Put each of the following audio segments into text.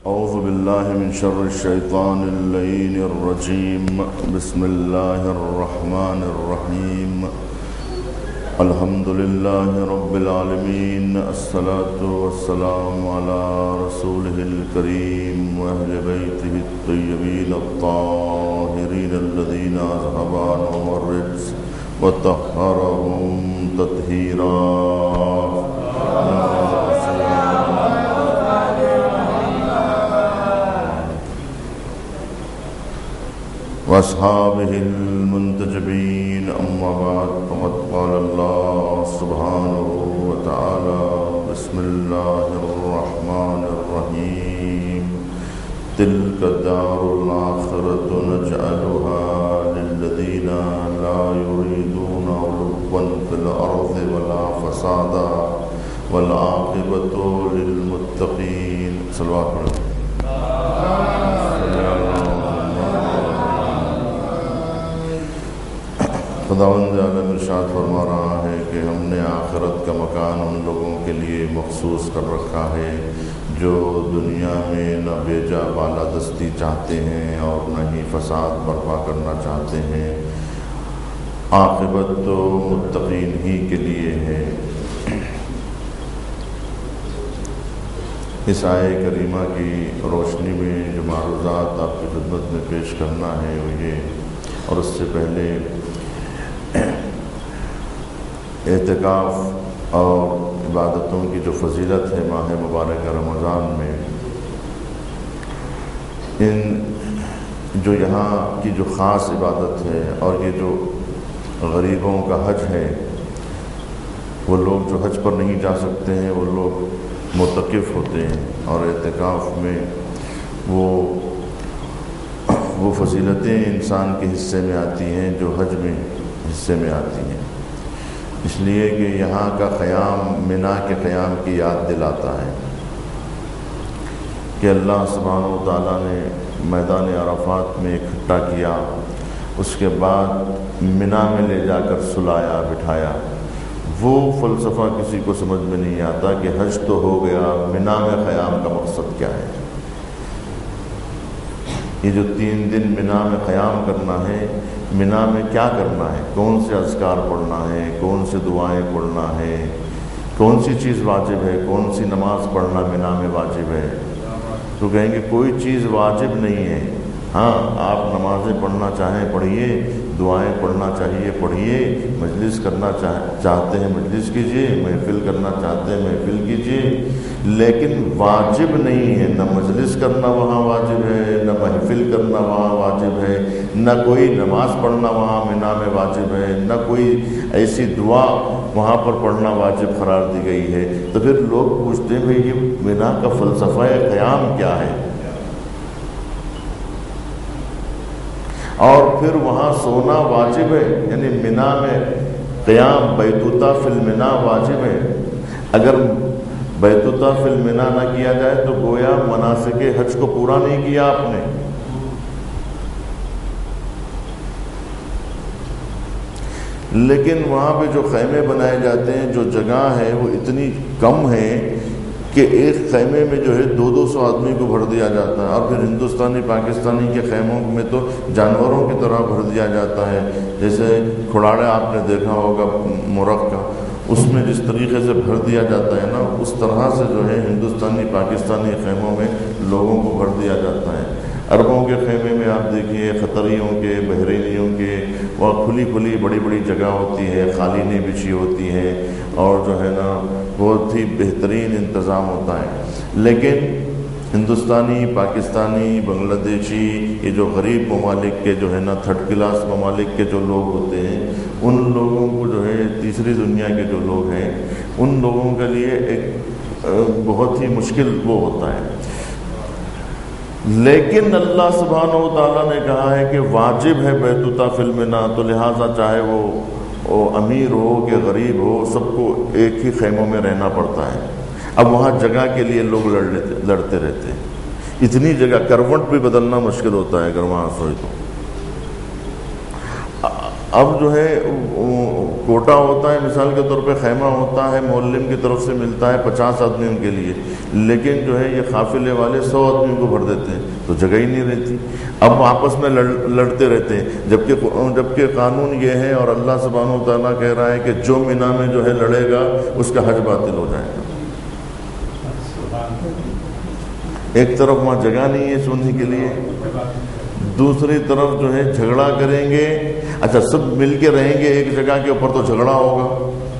أعوذ بالله من شر الشيطان اللعين الرجيم. بسم الله الرحمن الرحيم. الحمد لله رب العالمين. الصلاة والسلام على رسوله الكريم وأهل بيته الطيبين الطاهرين الذين أذهب عنهم الرجس وطهرهم تطهيرا. وأصحابه المنتجبين. أما بعد فقد قال الله سبحانه وتعالى: بسم الله الرحمن الرحيم. تلك الدار الآخرة نجعلها للذين لا يريدون علوا في الأرض ولا فسادا والعاقبة للمتقين. صلوات اللہ. خداوند عالم ارشاد فرما رہا ہے کہ ہم نے آخرت کا مکان ان لوگوں کے لیے مخصوص کر رکھا ہے جو دنیا میں نہ بیجا بالادستی چاہتے ہیں اور نہ ہی فساد برپا کرنا چاہتے ہیں. عاقبت تو متقین ہی کے لیے ہے. اس آیے کریمہ کی روشنی میں جو معروضات آپ کی خدمت میں پیش کرنا ہے وہ یہ، اور اس سے پہلے اعتکاف اور عبادتوں کی جو فضیلت ہے ماہ مبارک رمضان میں، ان جو یہاں کی جو خاص عبادت ہے اور یہ جو غریبوں کا حج ہے، وہ لوگ جو حج پر نہیں جا سکتے ہیں وہ لوگ معتکف ہوتے ہیں، اور اعتکاف میں وہ فضیلتیں انسان کے حصے میں آتی ہیں جو حج میں حصے میں آتی ہیں. اس لیے کہ یہاں کا قیام منا کے قیام کی یاد دلاتا ہے کہ اللہ سبحانہ و تعالیٰ نے میدان عرفات میں اکٹھا کیا، اس کے بعد منا میں لے جا کر سلایا بٹھایا. وہ فلسفہ کسی کو سمجھ میں نہیں آتا کہ حج تو ہو گیا، منا میں قیام کا مقصد کیا ہے. یہ جو 3 دن منا میں قیام کرنا ہے، منا میں کیا کرنا ہے، کون سے اذکار پڑھنا ہے، کون سے دعائیں پڑھنا ہے، کون سی چیز واجب ہے، کون سی نماز پڑھنا منا میں واجب ہے. تو کہیں گے کوئی چیز واجب نہیں ہے. ہاں، آپ نمازیں پڑھنا چاہیں پڑھیے، دعائیں پڑھنا چاہیے پڑھیے، مجلس کرنا چاہتے ہیں مجلس کیجیے، محفل کرنا چاہتے ہیں محفل کیجیے، لیکن واجب نہیں ہے. نہ مجلس کرنا وہاں واجب ہے، نہ محفل کرنا وہاں واجب ہے، نہ کوئی نماز پڑھنا وہاں منا میں واجب ہے، نہ کوئی ایسی دعا وہاں پر پڑھنا واجب قرار دی گئی ہے. تو پھر لوگ پوچھتے ہیں بھائی یہ منا کا فلسفہ قیام کیا ہے؟ اور پھر وہاں سونا واجب ہے، یعنی منا میں قیام بیتوتا فی المنا واجب ہے. اگر بیتوتا فی المنا نہ کیا جائے تو گویا مناسک حج کو پورا نہیں کیا آپ نے. لیکن وہاں پہ جو خیمے بنائے جاتے ہیں، جو جگہ ہے وہ اتنی کم ہے کہ ایک خیمے میں جو ہے 200 آدمی کو بھر دیا جاتا ہے. اور پھر ہندوستانی پاکستانی کے خیموں میں تو جانوروں کی طرح بھر دیا جاتا ہے. جیسے کھڑاڑا آپ نے دیکھا ہوگا مرغ کا، اس میں جس طریقے سے بھر دیا جاتا ہے نا، اس طرح سے جو ہے ہندوستانی پاکستانی خیموں میں لوگوں کو بھر دیا جاتا ہے. عربوں کے خیمے میں آپ دیکھیے، قطریوں کے، بحرینیوں کے، وہاں کھلی بڑی بڑی جگہ ہوتی ہے، قالینیں بچھی ہوتی ہیں، اور جو ہے نا بہت ہی بہترین انتظام ہوتا ہے. لیکن ہندوستانی، پاکستانی، بنگلہ دیشی، یہ جو غریب ممالک کے جو ہے نا 3rd کلاس ممالک کے جو لوگ ہوتے ہیں، ان لوگوں کو جو ہے تیسری دنیا کے جو لوگ ہیں، ان لوگوں کے لیے ایک بہت ہی مشکل وہ ہوتا ہے. لیکن اللہ سبحانہ و تعالیٰ نے کہا ہے کہ واجب ہے بیتوتا فی المنا، تو لہٰذا چاہے وہ امیر ہو کہ غریب ہو، سب کو ایک ہی خیموں میں رہنا پڑتا ہے. اب وہاں جگہ کے لیے لوگ لڑتے رہتے ہیں. اتنی جگہ، کروٹ بھی بدلنا مشکل ہوتا ہے اگر وہاں سوئے تو. اب جو ہے کوٹا ہوتا ہے، مثال کے طور پہ خیمہ ہوتا ہے، معلم کی طرف سے ملتا ہے 50 آدمیوں کے لیے، لیکن جو ہے یہ قافلے والے 100 آدمیوں کو بھر دیتے ہیں تو جگہ ہی نہیں رہتی. اب آپس میں لڑتے رہتے ہیں، جبکہ قانون یہ ہے اور اللہ سبحانہ و تعالیٰ کہہ رہا ہے کہ جو مینا میں جو ہے لڑے گا اس کا حج باطل ہو جائے گا. ایک طرف وہاں جگہ نہیں ہے سونے کے لیے، دوسری طرف جو ہے جھگڑا کریں گے. اچھا سب مل کے رہیں گے ایک جگہ کے اوپر تو جھگڑا ہوگا،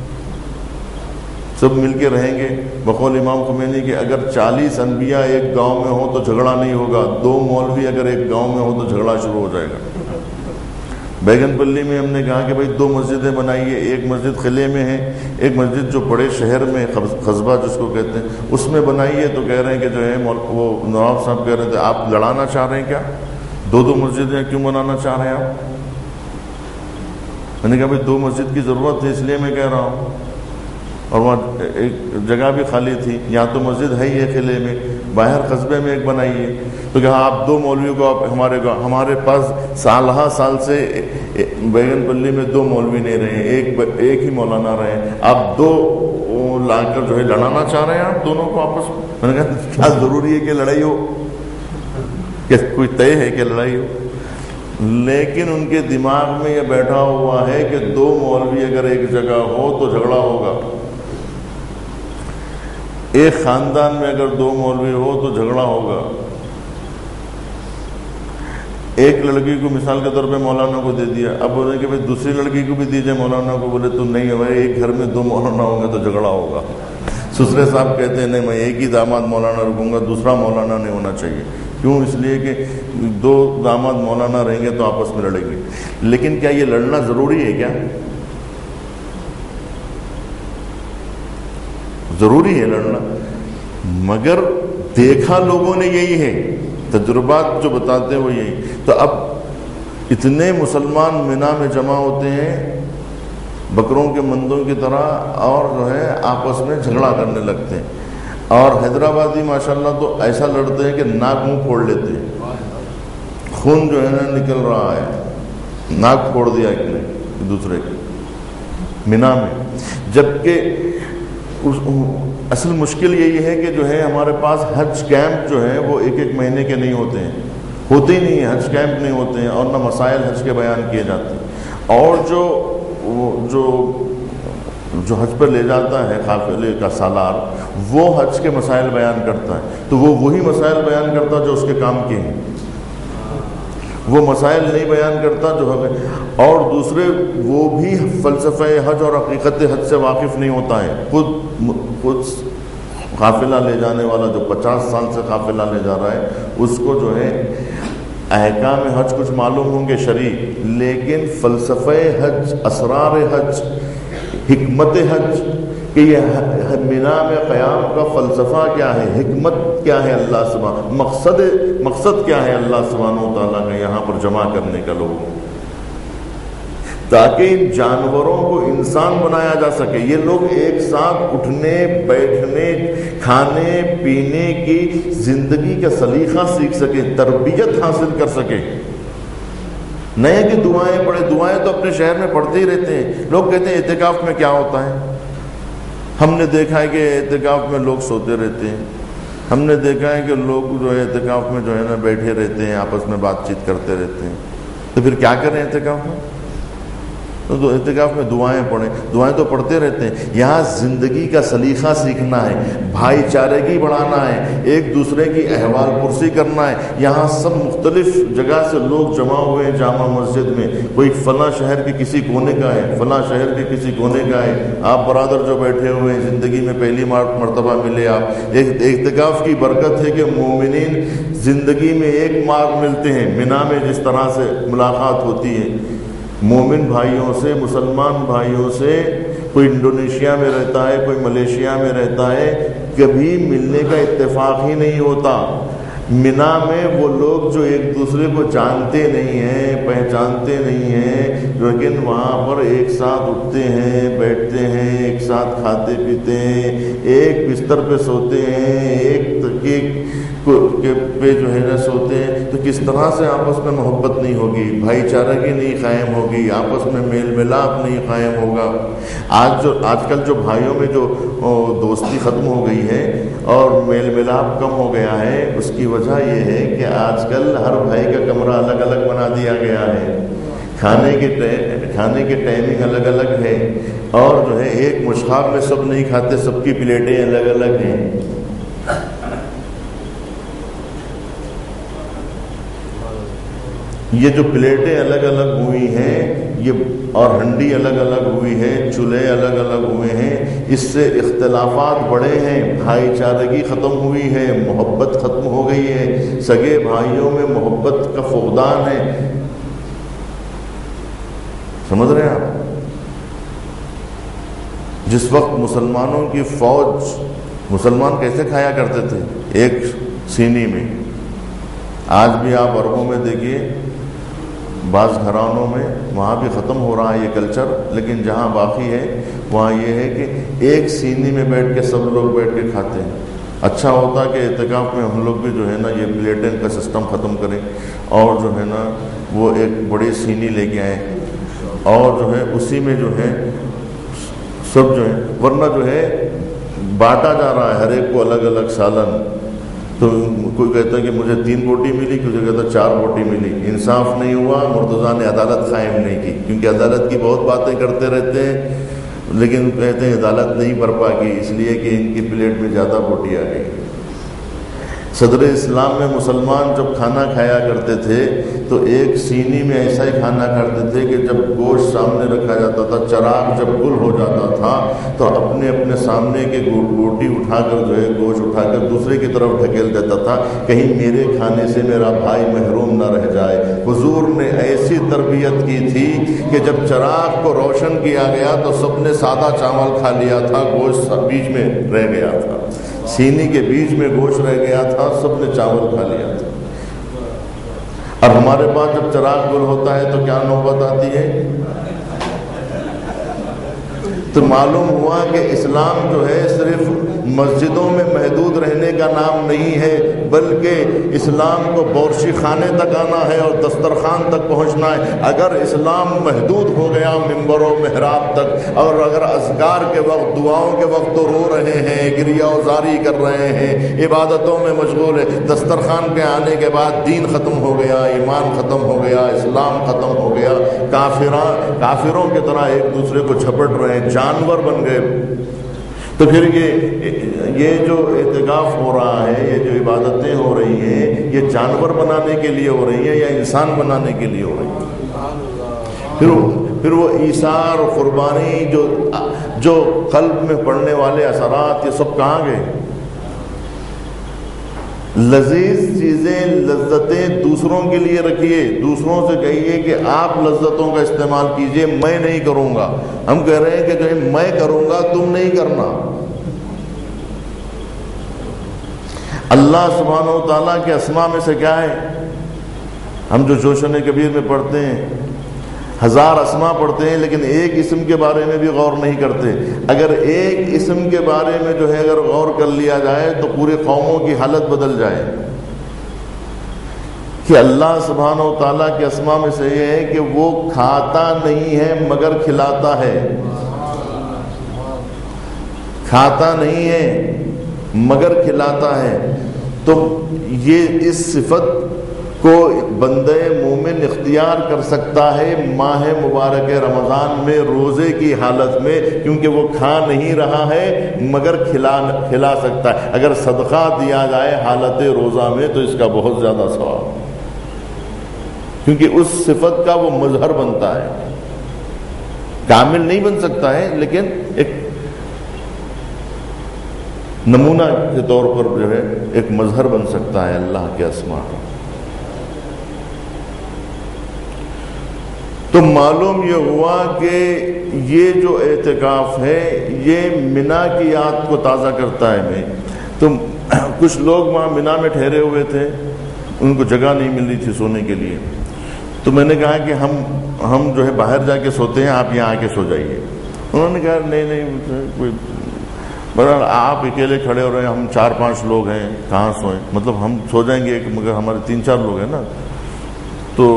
سب مل کے رہیں گے. بقول امام خمینی کہ اگر 40 انبیاء ایک گاؤں میں ہوں تو جھگڑا نہیں ہوگا، 2 مولوی اگر ایک گاؤں میں ہو تو جھگڑا شروع ہو جائے گا. بیگن پلی میں ہم نے کہا کہ بھائی 2 مسجدیں بنائیے، ایک مسجد قلعے میں ہے، ایک مسجد جو بڑے شہر میں قصبہ جس کو کہتے ہیں اس میں بنائیے. تو کہہ رہے ہیں کہ جو ہے وہ نواب صاحب کہہ رہے تھے آپ لڑانا چاہ رہے ہیں کیا، 2 مسجدیں کیوں بنانا چاہ رہے ہیں آپ؟ میں نے کہا بھائی 2 مسجد کی ضرورت ہے اس لیے میں کہہ رہا ہوں، اور وہاں ایک جگہ بھی خالی تھی، یہاں تو مسجد ہے ہی ہے قلعے میں، باہر قصبے میں ایک بنائیے. تو کہا آپ 2 مولویوں کو آپ ہمارے پاس سال سے بیگن پلی میں 2 مولوی نہیں رہے، ایک ہی مولانا رہے، آپ 2 لا کر جو ہے لڑانا چاہ رہے ہیں آپ دونوں کو آپس میں. میں نے کہا کیا ضروری ہے کہ لڑائی ہو، کہ کوئی طے ہے کہ لڑائی ہو؟ لیکن ان کے دماغ میں یہ بیٹھا ہوا ہے کہ 2 مولوی اگر ایک جگہ ہو تو جھگڑا ہوگا، ایک خاندان میں اگر 2 مولوی ہو تو جھگڑا ہوگا. ایک لڑکی کو مثال کے طور پہ مولانا کو دے دیا، اب بولے کہ بھائی دوسری لڑکی کو بھی دیجیے مولانا کو، بولے تو نہیں ہے ایک گھر میں 2 مولانا ہوں گے تو جھگڑا ہوگا. سسرے صاحب کہتے ہیں نہیں میں ایک ہی داماد مولانا رکھوں گا، دوسرا مولانا نہیں ہونا چاہیے. کیوں؟ اس لیے کہ 2 داماد مولانا رہیں گے تو آپس میں لڑیں گے. لیکن کیا یہ لڑنا ضروری ہے کیا؟ ضروری ہے لڑنا، مگر دیکھا لوگوں نے یہی ہے، تجربات جو بتاتے ہیں وہ یہی. تو اب اتنے مسلمان مینا میں جمع ہوتے ہیں بکروں کے مندوں کی طرح، اور جو ہے آپس میں جھگڑا کرنے لگتے ہیں. اور حیدرآبادی ماشاءاللہ تو ایسا لڑتے ہیں کہ ناک منہ پھوڑ لیتے ہیں، خون جو ہے نا نکل رہا ہے، ناک پھوڑ دیا ایک نے دوسرے کے مینا میں. جبکہ اصل مشکل یہی ہے کہ جو ہے ہمارے پاس حج کیمپ جو ہے وہ 1 مہینے کے نہیں ہوتے ہیں، ہوتے ہی نہیں ہیں، حج کیمپ نہیں ہوتے ہیں، اور نہ مسائل حج کے بیان کیے جاتے ہیں. اور جو حج پر لے جاتا ہے قافلے کا سالار، وہ حج کے مسائل بیان کرتا ہے، تو وہ وہی مسائل بیان کرتا جو اس کے کام کے ہیں، وہ مسائل نہیں بیان کرتا جو ہمیں. اور دوسرے وہ بھی فلسفہ حج اور حقیقت حج سے واقف نہیں ہوتا ہے. خود قافلہ لے جانے والا جو 50 سال سے قافلہ لے جا رہا ہے اس کو جو ہے احکام حج کچھ معلوم ہوں گے شرعی، لیکن فلسفہ حج، اسرار حج، حکمت حج، کہ یہ مینا میں قیام کا فلسفہ کیا ہے، حکمت کیا ہے، اللہ سبحانہ مقصد کیا ہے اللہ سبحانہ و تعالیٰ کا یہاں پر جمع کرنے کا لوگوں، تاکہ ان جانوروں کو انسان بنایا جا سکے. یہ لوگ ایک ساتھ اٹھنے بیٹھنے کھانے پینے کی زندگی کا سلیقہ سیکھ سکیں، تربیت حاصل کر سکیں. نہیں کہ دعائیں پڑھے، دعائیں تو اپنے شہر میں پڑھتے ہی رہتے ہیں. لوگ کہتے ہیں اعتکاف میں کیا ہوتا ہے؟ ہم نے دیکھا ہے کہ اعتکاف میں لوگ سوتے رہتے ہیں، ہم نے دیکھا ہے کہ لوگ جو ہے اعتکاف میں جو ہے نا بیٹھے رہتے ہیں، آپس میں بات چیت کرتے رہتے ہیں. تو پھر کیا کریں اعتکاف میں؟ تو اعتکاف میں دعائیں پڑھیں، دعائیں تو پڑھتے رہتے ہیں. یہاں زندگی کا سلیقہ سیکھنا ہے، بھائی چارگی بڑھانا ہے، ایک دوسرے کی احوال پرسی کرنا ہے. یہاں سب مختلف جگہ سے لوگ جمع ہوئے ہیں جامع مسجد میں، کوئی فلاں شہر کے کسی کونے کا ہے، فلاں شہر کے کسی کونے کا ہے. آپ برادر جو بیٹھے ہوئے ہیں زندگی میں پہلی مرتبہ ملے آپ. ایک اعتکاف کی برکت ہے کہ مومنین زندگی میں ایک بار ملتے ہیں. مینا میں جس طرح سے ملاقات ہوتی ہے مومن بھائیوں سے، مسلمان بھائیوں سے، کوئی انڈونیشیا میں رہتا ہے، کوئی ملیشیا میں رہتا ہے، کبھی ملنے کا اتفاق ہی نہیں ہوتا. مینا میں وہ لوگ جو ایک دوسرے کو جانتے نہیں ہیں، پہچانتے نہیں ہیں، لیکن وہاں پر ایک ساتھ اٹھتے ہیں، بیٹھتے ہیں، ایک ساتھ کھاتے پیتے ہیں، ایک بستر پہ سوتے ہیں، ایک پہ جو ہے نا سوتے ہیں تو کس طرح سے آپس میں محبت نہیں ہوگی، بھائی چارگی نہیں قائم ہوگی، آپس میں میل ملاپ نہیں قائم ہوگا۔ آج کل جو بھائیوں میں جو دوستی ختم ہو گئی ہے اور میل ملاپ کم ہو گیا ہے، اس کی وجہ یہ ہے کہ آج کل ہر بھائی کا کمرہ الگ الگ بنا دیا گیا ہے، کھانے کے ٹائمنگ الگ الگ ہے، اور جو ہے ایک مشخاب میں سب نہیں کھاتے، سب کی پلیٹیں الگ الگ ہیں۔ یہ جو پلیٹیں الگ الگ ہوئی ہیں یہ اور ہنڈی الگ الگ ہوئی ہے، چولہے الگ الگ ہوئے ہیں، اس سے اختلافات بڑھے ہیں، بھائی چارگی ختم ہوئی ہے، محبت ختم ہو گئی ہے، سگے بھائیوں میں محبت کا فقدان ہے۔ سمجھ رہے ہیں آپ؟ جس وقت مسلمانوں کی فوج، مسلمان کیسے کھایا کرتے تھے؟ ایک سینی میں۔ آج بھی آپ عربوں میں دیکھیے، بعض گھرانوں میں وہاں بھی ختم ہو رہا ہے یہ کلچر، لیکن جہاں باقی ہے وہاں یہ ہے کہ ایک سینی میں بیٹھ کے سب لوگ بیٹھ کے کھاتے ہیں۔ اچھا ہوتا کہ اعتکاف میں ہم لوگ بھی جو ہے نا یہ پلیٹیں کا سسٹم ختم کریں اور جو ہے نا وہ ایک بڑی سینی لے کے آئیں اور جو ہے اسی میں جو ہے سب جو ہے، ورنہ جو ہے بانٹا جا رہا ہے ہر ایک کو الگ الگ سالن۔ تو کوئی کہتا ہے کہ مجھے 3 بوٹی ملی، کوئی کہتا ہے 4 بوٹی ملی۔ انصاف نہیں ہوا، مرتضیٰ نے عدالت قائم نہیں کی، کیونکہ عدالت کی بہت باتیں کرتے رہتے ہیں لیکن کہتے ہیں عدالت نہیں برپا کی، اس لیے کہ ان کی پلیٹ میں زیادہ بوٹی آ گئی۔ صدر اسلام میں مسلمان جب کھانا کھایا کرتے تھے تو ایک سینی میں ایسا ہی کھانا کھاتے تھے کہ جب گوشت سامنے رکھا جاتا تھا، چراغ جب گل ہو جاتا تھا تو اپنے اپنے سامنے کے بوٹی اٹھا کر جو ہے گوشت اٹھا کر دوسرے کی طرف ڈھکیل دیتا تھا، کہیں میرے کھانے سے میرا بھائی محروم نہ رہ جائے۔ حضور نے ایسی تربیت کی تھی کہ جب چراغ کو روشن کیا گیا تو سب نے سادہ چاول کھا لیا تھا، گوشت بیچ میں رہ گیا تھا، سینی کے بیچ میں گوشت رہ گیا تھا، سب نے چاول کھا لیا تھا۔ اور ہمارے پاس جب چراغ گل ہوتا ہے تو کیا نوبت آتی ہے؟ تو معلوم ہوا کہ اسلام جو ہے صرف مسجدوں میں محدود رہنے کا نام نہیں ہے، بلکہ اسلام کو بورشی خانے تک آنا ہے اور دسترخوان تک پہنچنا ہے۔ اگر اسلام محدود ہو گیا ممبر و محراب تک، اور اگر اذکار کے وقت، دعاؤں کے وقت تو رو رہے ہیں، گریہ وزاری کر رہے ہیں، عبادتوں میں مشغول ہے، دسترخوان پہ آنے کے بعد دین ختم ہو گیا، ایمان ختم ہو گیا، اسلام ختم ہو گیا، کافروں کی طرح ایک دوسرے کو جھپٹ رہے ہیں، جانور بن گئے، تو پھر یہ جو اعتکاف ہو رہا ہے، یہ جو عبادتیں ہو رہی ہیں، یہ جانور بنانے کے لیے ہو رہی ہیں یا انسان بنانے کے لیے ہو رہی ہیں؟ پھر وہ ایثار و قربانی جو قلب میں پڑنے والے اثرات، یہ سب کہاں گئے؟ لذیذ چیزیں، لذتیں دوسروں کے لیے رکھیے، دوسروں سے کہیے کہ آپ لذتوں کا استعمال کیجئے، میں نہیں کروں گا۔ ہم کہہ رہے ہیں کہ جو میں کروں گا تم نہیں کرنا۔ اللہ سبحانہ و تعالیٰ کے اسماء میں سے کیا ہے؟ ہم جو جوشن کبیر میں پڑھتے ہیں 1000 اسماء پڑھتے ہیں، لیکن ایک اسم کے بارے میں بھی غور نہیں کرتے۔ اگر ایک اسم کے بارے میں جو ہے اگر غور کر لیا جائے تو پورے قوموں کی حالت بدل جائے۔ کہ اللہ سبحانہ و تعالیٰ کے اسماء میں سے یہ ہے کہ وہ کھاتا نہیں ہے مگر کھلاتا ہے، کھاتا نہیں ہے مگر کھلاتا ہے۔ تو یہ اس صفت کو بندہ مومن اختیار کر سکتا ہے ماہ مبارک رمضان میں روزے کی حالت میں، کیونکہ وہ کھا نہیں رہا ہے مگر کھلا سکتا ہے۔ اگر صدقہ دیا جائے حالت روزہ میں تو اس کا بہت زیادہ ثواب، کیونکہ اس صفت کا وہ مظہر بنتا ہے۔ کامل نہیں بن سکتا ہے لیکن ایک نمونہ کے طور پر جو ہے ایک مظہر بن سکتا ہے اللہ کے اسماء کا۔ تو معلوم یہ ہوا کہ یہ جو اعتکاف ہے یہ منا کی یاد کو تازہ کرتا ہے۔ تو کچھ لوگ وہاں منا میں ٹھہرے ہوئے تھے، ان کو جگہ نہیں مل رہی تھی سونے کے لیے، تو میں نے کہا کہ ہم جو ہے باہر جا کے سوتے ہیں، آپ یہاں آ کے سو جائیے۔ انہوں نے کہا نہیں کوئی بہرحال آپ اکیلے کھڑے ہو رہے ہیں، ہم 4-5 لوگ ہیں، کہاں سوئیں؟ مطلب ہم سو جائیں گے مگر ہمارے 3-4 لوگ ہیں نا، تو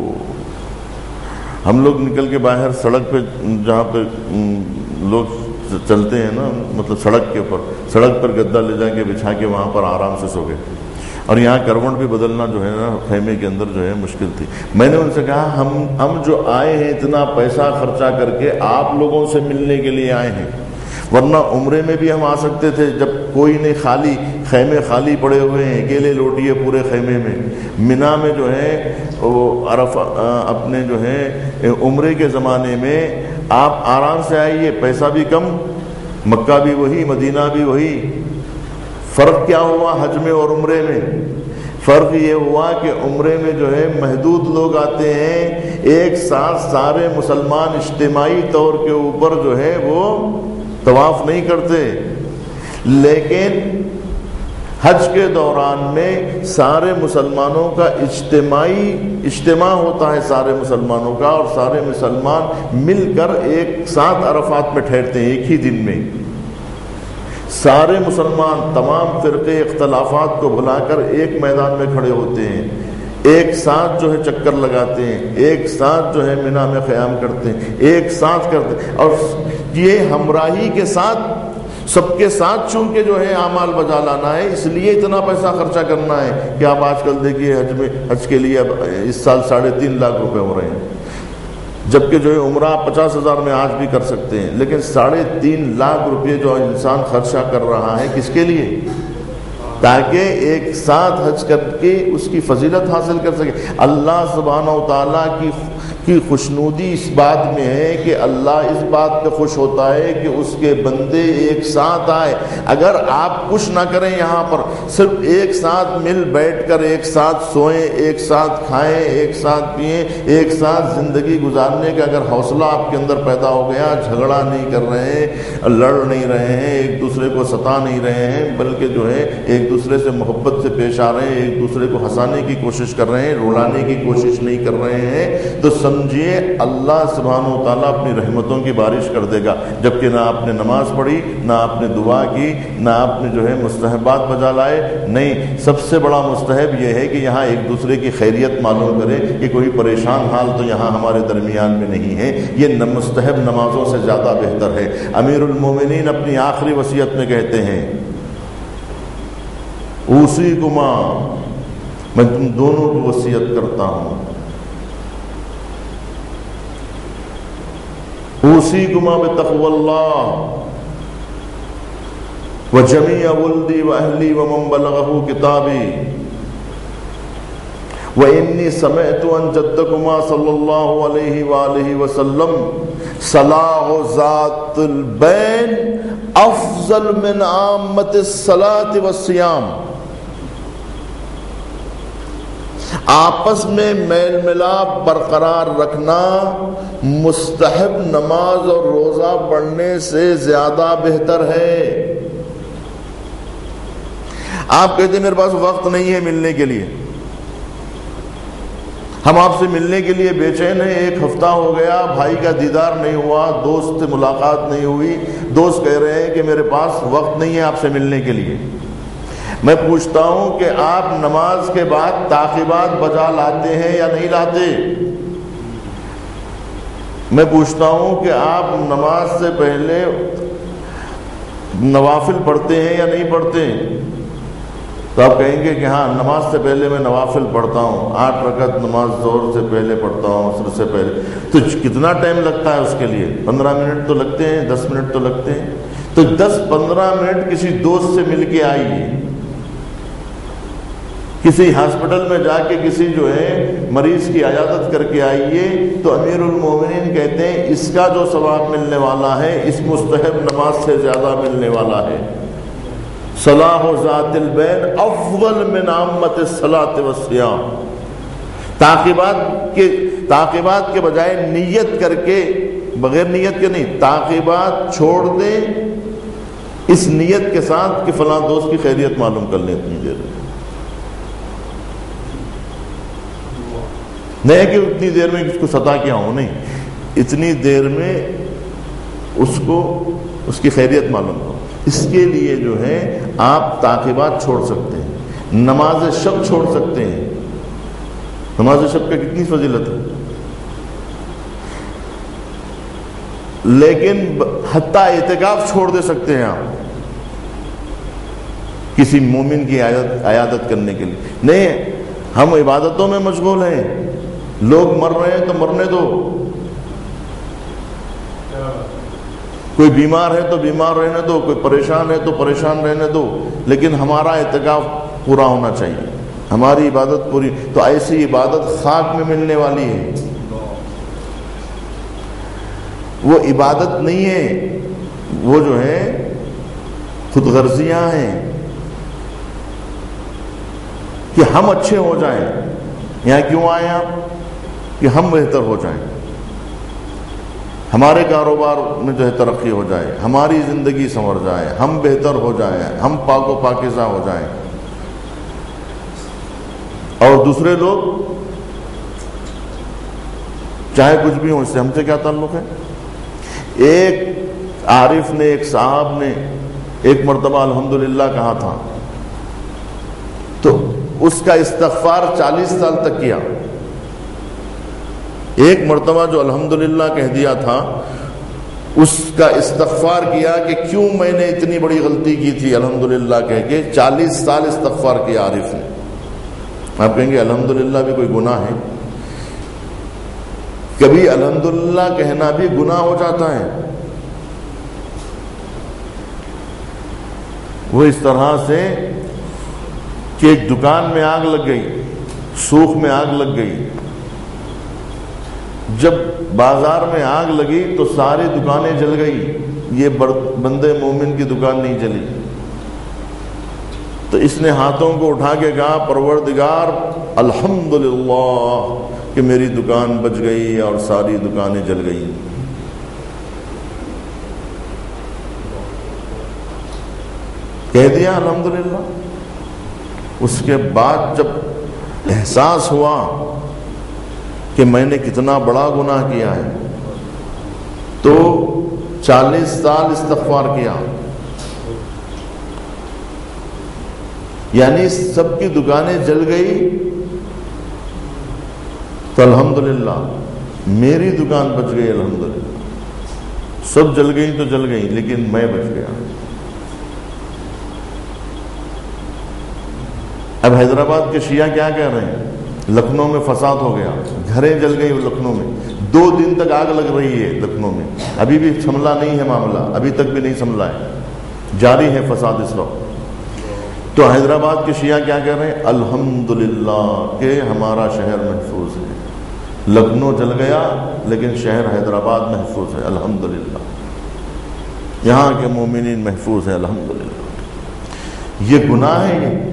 ہم لوگ نکل کے باہر سڑک پہ جہاں پہ لوگ چلتے ہیں نا، مطلب سڑک پر گدا لے جا کے بچھا کے وہاں پر آرام سے سو گئے. اور یہاں کروٹ بھی بدلنا جو ہے نا خیمے کے اندر جو ہے مشکل تھی. میں نے ان سے کہا ہم جو آئے ہیں اتنا پیسہ خرچہ کر کے آپ لوگوں سے ملنے کے لیے آئے ہیں، ورنہ عمرے میں بھی ہم آ سکتے تھے جب کوئی نہیں، خالی خیمے خالی پڑے ہوئے ہیں، اکیلے لوٹیے پورے خیمے میں. منا میں جو ہے وہ اپنے جو ہے عمرے کے زمانے میں آپ آرام سے آئیے، پیسہ بھی کم، مکہ بھی وہی، مدینہ بھی وہی. فرق کیا ہوا حج میں اور عمرے میں؟ فرق یہ ہوا کہ عمرے میں جو ہے محدود لوگ آتے ہیں، ایک ساتھ سارے مسلمان اجتماعی طور کے اوپر جو ہے وہ طواف نہیں کرتے. لیکن حج کے دوران میں سارے مسلمانوں کا اجتماع ہوتا ہے، سارے مسلمانوں کا، اور سارے مسلمان مل کر ایک ساتھ عرفات میں ٹھہرتے ہیں ایک ہی دن میں. سارے مسلمان تمام فرقے اختلافات کو بھلا کر ایک میدان میں کھڑے ہوتے ہیں، ایک ساتھ جو ہے چکر لگاتے ہیں، ایک ساتھ جو ہے مینا میں قیام کرتے ہیں، ایک ساتھ کرتے ہیں. اور یہ ہمراہی کے ساتھ سب کے ساتھ چونکہ جو ہے اعمال بجا لانا ہے، اس لیے اتنا پیسہ خرچہ کرنا ہے کہ آپ آج کل دیکھیے حج کے لیے اب اس سال 3.5 لاکھ روپے ہو رہے ہیں، جبکہ جو ہے عمرہ 50,000 میں آج بھی کر سکتے ہیں. لیکن 3.5 لاکھ روپے جو انسان خرچہ کر رہا ہے کس کے لیے؟ تاکہ ایک ساتھ حج کر کے اس کی فضیلت حاصل کر سکے. اللہ سبحانہ و تعالیٰ کی خوشنودی اس بات میں ہے کہ اللہ اس بات پہ خوش ہوتا ہے کہ اس کے بندے ایک ساتھ آئے. اگر آپ کچھ نہ کریں، یہاں پر صرف ایک ساتھ مل بیٹھ کر ایک ساتھ سوئیں، ایک ساتھ کھائیں، ایک ساتھ پئیں، ایک ساتھ زندگی گزارنے کا اگر حوصلہ آپ کے اندر پیدا ہو گیا، جھگڑا نہیں کر رہے ہیں، لڑ نہیں رہے ہیں، ایک دوسرے کو ستا نہیں رہے ہیں، بلکہ جو ہے ایک دوسرے سے محبت سے پیش آ رہے ہیں، ایک دوسرے کو ہنسانے کی کوشش کر رہے ہیں، رلانے کی کوشش نہیں کر رہے ہیں، تو سمجھیے اللہ سبحانہ و تعالیٰ اپنی رحمتوں کی بارش کر دے گا. جبکہ نہ آپ نے نماز پڑھی، نہ آپ نے دعا کی، نہ آپ نے جو ہے مستحبات بجا لائے. نہیں، سب سے بڑا مستحب یہ ہے کہ یہاں ایک دوسرے کی خیریت معلوم کرے کہ کوئی پریشان حال تو یہاں ہمارے درمیان میں نہیں ہے. یہ مستحب نمازوں سے زیادہ بہتر ہے. امیر المومنین اپنی آخری وصیت میں کہتے ہیں، اوصیکما، میں تم دونوں کو وصیت کرتا ہوں، اوصیکما بتقوی اللہ وجمیع ولدی واہلی ومن بلغہ کتابی وإنی سمعت ان جدکما صلی اللہ علیہ وآلہ وسلم صلاح ذات البین افضل من عامت الصلاة والصیام. آپس میں میل ملاپ برقرار رکھنا مستحب نماز اور روزہ پڑھنے سے زیادہ بہتر ہے. آپ کہتے ہیں میرے پاس وقت نہیں ہے ملنے کے لیے، ہم آپ سے ملنے کے لیے بے چین ہیں، 1 ہفتہ ہو گیا، بھائی کا دیدار نہیں ہوا، دوست سے ملاقات نہیں ہوئی، دوست کہہ رہے ہیں کہ میرے پاس وقت نہیں ہے آپ سے ملنے کے لیے. میں پوچھتا ہوں کہ آپ نماز کے بعد تعقیبات بجا لاتے ہیں یا نہیں لاتے؟ میں پوچھتا ہوں کہ آپ نماز سے پہلے نوافل پڑھتے ہیں یا نہیں پڑھتے؟ تو آپ کہیں گے کہ ہاں نماز سے پہلے میں نوافل پڑھتا ہوں، 8 رکعت نماز ظہر سے پہلے پڑھتا ہوں، عصر سے پہلے. تو کتنا ٹائم لگتا ہے اس کے لیے؟ 15 منٹ تو لگتے ہیں، 10 منٹ تو لگتے ہیں. تو 10-15 منٹ کسی دوست سے مل کے آئیے، کسی ہاسپٹل میں جا کے کسی جو ہے مریض کی عیادت کر کے آئیے، تو امیر المومنین کہتے ہیں اس کا جو ثواب ملنے والا ہے اس مستحب نماز سے زیادہ ملنے والا ہے. صلاح ذات البین افضل من عامت الصلاۃ والصیام. تعقیبات کے بجائے نیت کر کے، بغیر نیت کے نہیں، تعقیبات چھوڑ دیں اس نیت کے ساتھ کہ فلاں دوست کی خیریت معلوم کر لیں اتنی دیر میں. نہیں کہ اتنی دیر میں اس کو ستا کیا ہوں، نہیں، اتنی دیر میں اس کو اس کی خیریت معلوم ہو. اس کے لیے جو ہے آپ تعقیبات چھوڑ سکتے ہیں، نماز شب چھوڑ سکتے ہیں۔ نماز شب کا کتنی فضیلت ہے، لیکن حتیٰ اعتکاف چھوڑ دے سکتے ہیں آپ کسی مومن کی عیادت کرنے کے لیے۔ نہیں، ہم عبادتوں میں مشغول ہیں، لوگ مر رہے ہیں تو مرنے دو، کوئی بیمار ہے تو بیمار رہنے دو، کوئی پریشان ہے تو پریشان رہنے دو، لیکن ہمارا اعتکاف پورا ہونا چاہیے، ہماری عبادت پوری۔ تو ایسی عبادت خاک میں ملنے والی ہے، وہ عبادت نہیں ہے، وہ جو ہے خود غرضیاں ہیں کہ ہم اچھے ہو جائیں۔ یہاں کیوں آئے آپ؟ کہ ہم بہتر ہو جائیں، ہمارے کاروبار میں جو ہے ترقی ہو جائے، ہماری زندگی سنور جائے، ہم بہتر ہو جائیں، ہم پاک و پاکیزہ ہو جائیں۔ اور دوسرے لوگ چاہے کچھ بھی ہوں، اس سے ہم سے کیا تعلق ہے؟ ایک عارف نے، ایک صاحب نے ایک مرتبہ الحمدللہ کہا تھا، تو اس کا استغفار 40 سال تک کیا۔ ایک مرتبہ جو الحمدللہ کہہ دیا تھا، اس کا استغفار کیا کہ کیوں میں نے اتنی بڑی غلطی کی تھی، الحمدللہ کہہ کے 40 سال استغفار کیا عارف نے۔ آپ کہیں گے الحمدللہ بھی کوئی گناہ ہے؟ کبھی الحمدللہ کہنا بھی گناہ ہو جاتا ہے۔ وہ اس طرح سے کہ ایک دکان میں آگ لگ گئی، سوکھ میں آگ لگ گئی، جب بازار میں آگ لگی تو ساری دکانیں جل گئی، یہ بندے مومن کی دکان نہیں جلی۔ تو اس نے ہاتھوں کو اٹھا کے کہا پروردگار الحمدللہ کہ میری دکان بچ گئی اور ساری دکانیں جل گئی۔ کہہ دیا الحمدللہ۔ اس کے بعد جب احساس ہوا کہ میں نے کتنا بڑا گناہ کیا ہے، تو 40 سال استغفار کیا، یعنی سب کی دکانیں جل گئی تو الحمدللہ میری دکان بچ گئی، الحمدللہ سب جل گئی تو جل گئی لیکن میں بچ گیا۔ اب حیدرآباد کے شیعہ کیا کہہ رہے ہیں؟ لکھنؤ میں فساد ہو گیا، گھریں جل گئی لکھنؤ میں، 2 دن تک آگ لگ رہی ہے لکھنؤ میں، ابھی بھی سنبھلا نہیں ہے معاملہ، ابھی تک بھی نہیں سنبھلا ہے، جاری ہے فساد اس وقت۔ تو حیدرآباد کے شیعہ کیا کہہ رہے ہیں؟ الحمدللہ کہ ہمارا شہر محفوظ ہے، لکھنؤ جل گیا لیکن شہر حیدرآباد محفوظ ہے، الحمدللہ یہاں کے مومنین محفوظ ہیں، الحمدللہ۔ یہ گناہ ہے، یہ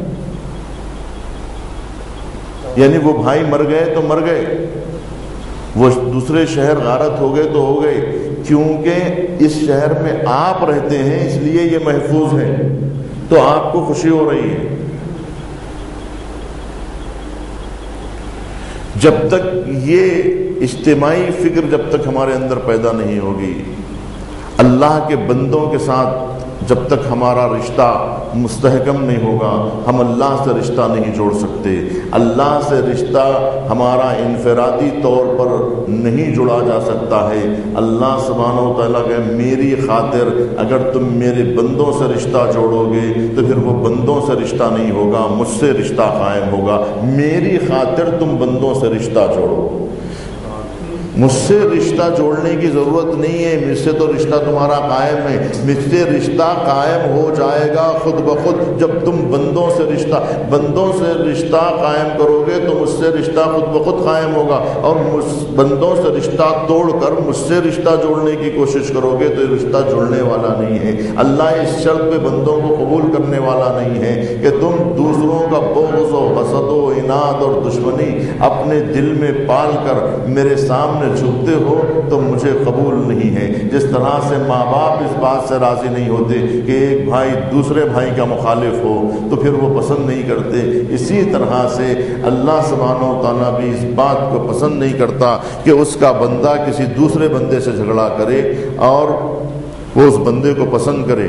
یعنی وہ بھائی مر گئے تو مر گئے، وہ دوسرے شہر غارت ہو گئے تو ہو گئے، کیونکہ اس شہر میں آپ رہتے ہیں اس لیے یہ محفوظ ہے، تو آپ کو خوشی ہو رہی ہے۔ جب تک یہ اجتماعی فکر جب تک ہمارے اندر پیدا نہیں ہوگی، اللہ کے بندوں کے ساتھ جب تک ہمارا رشتہ مستحکم نہیں ہوگا، ہم اللہ سے رشتہ نہیں جوڑ سکتے۔ اللہ سے رشتہ ہمارا انفرادی طور پر نہیں جڑا جا سکتا ہے۔ اللہ سبحانہ و تعالیٰ کہ میری خاطر اگر تم میرے بندوں سے رشتہ جوڑو گے تو پھر وہ بندوں سے رشتہ نہیں ہوگا، مجھ سے رشتہ قائم ہوگا۔ میری خاطر تم بندوں سے رشتہ جوڑو، مجھ سے رشتہ جوڑنے کی ضرورت نہیں ہے، مجھ سے تو رشتہ تمہارا قائم ہے، مجھ سے رشتہ قائم ہو جائے گا خود بخود جب تم بندوں سے رشتہ قائم کرو گے تو مجھ سے رشتہ خود بخود قائم ہوگا، اور بندوں سے رشتہ توڑ کر مجھ سے رشتہ جوڑنے کی کوشش کرو گے تو یہ رشتہ جوڑنے والا نہیں ہے۔ اللہ اس شرط پہ بندوں کو قبول کرنے والا نہیں ہے کہ تم دوسروں کا بغض و حسد و عناد اور دشمنی اپنے دل میں پال کر میرے سامنے جھکتے ہو تو مجھے قبول نہیں ہے۔ جس طرح سے ماں باپ اس بات سے راضی نہیں ہوتے کہ ایک بھائی دوسرے بھائی کا مخالف ہو تو پھر وہ پسند نہیں کرتے، اسی طرح سے اللہ سبحانہ و تعالیٰ بھی اس بات کو پسند نہیں کرتا کہ اس کا بندہ کسی دوسرے بندے سے جھگڑا کرے اور وہ اس بندے کو پسند کرے۔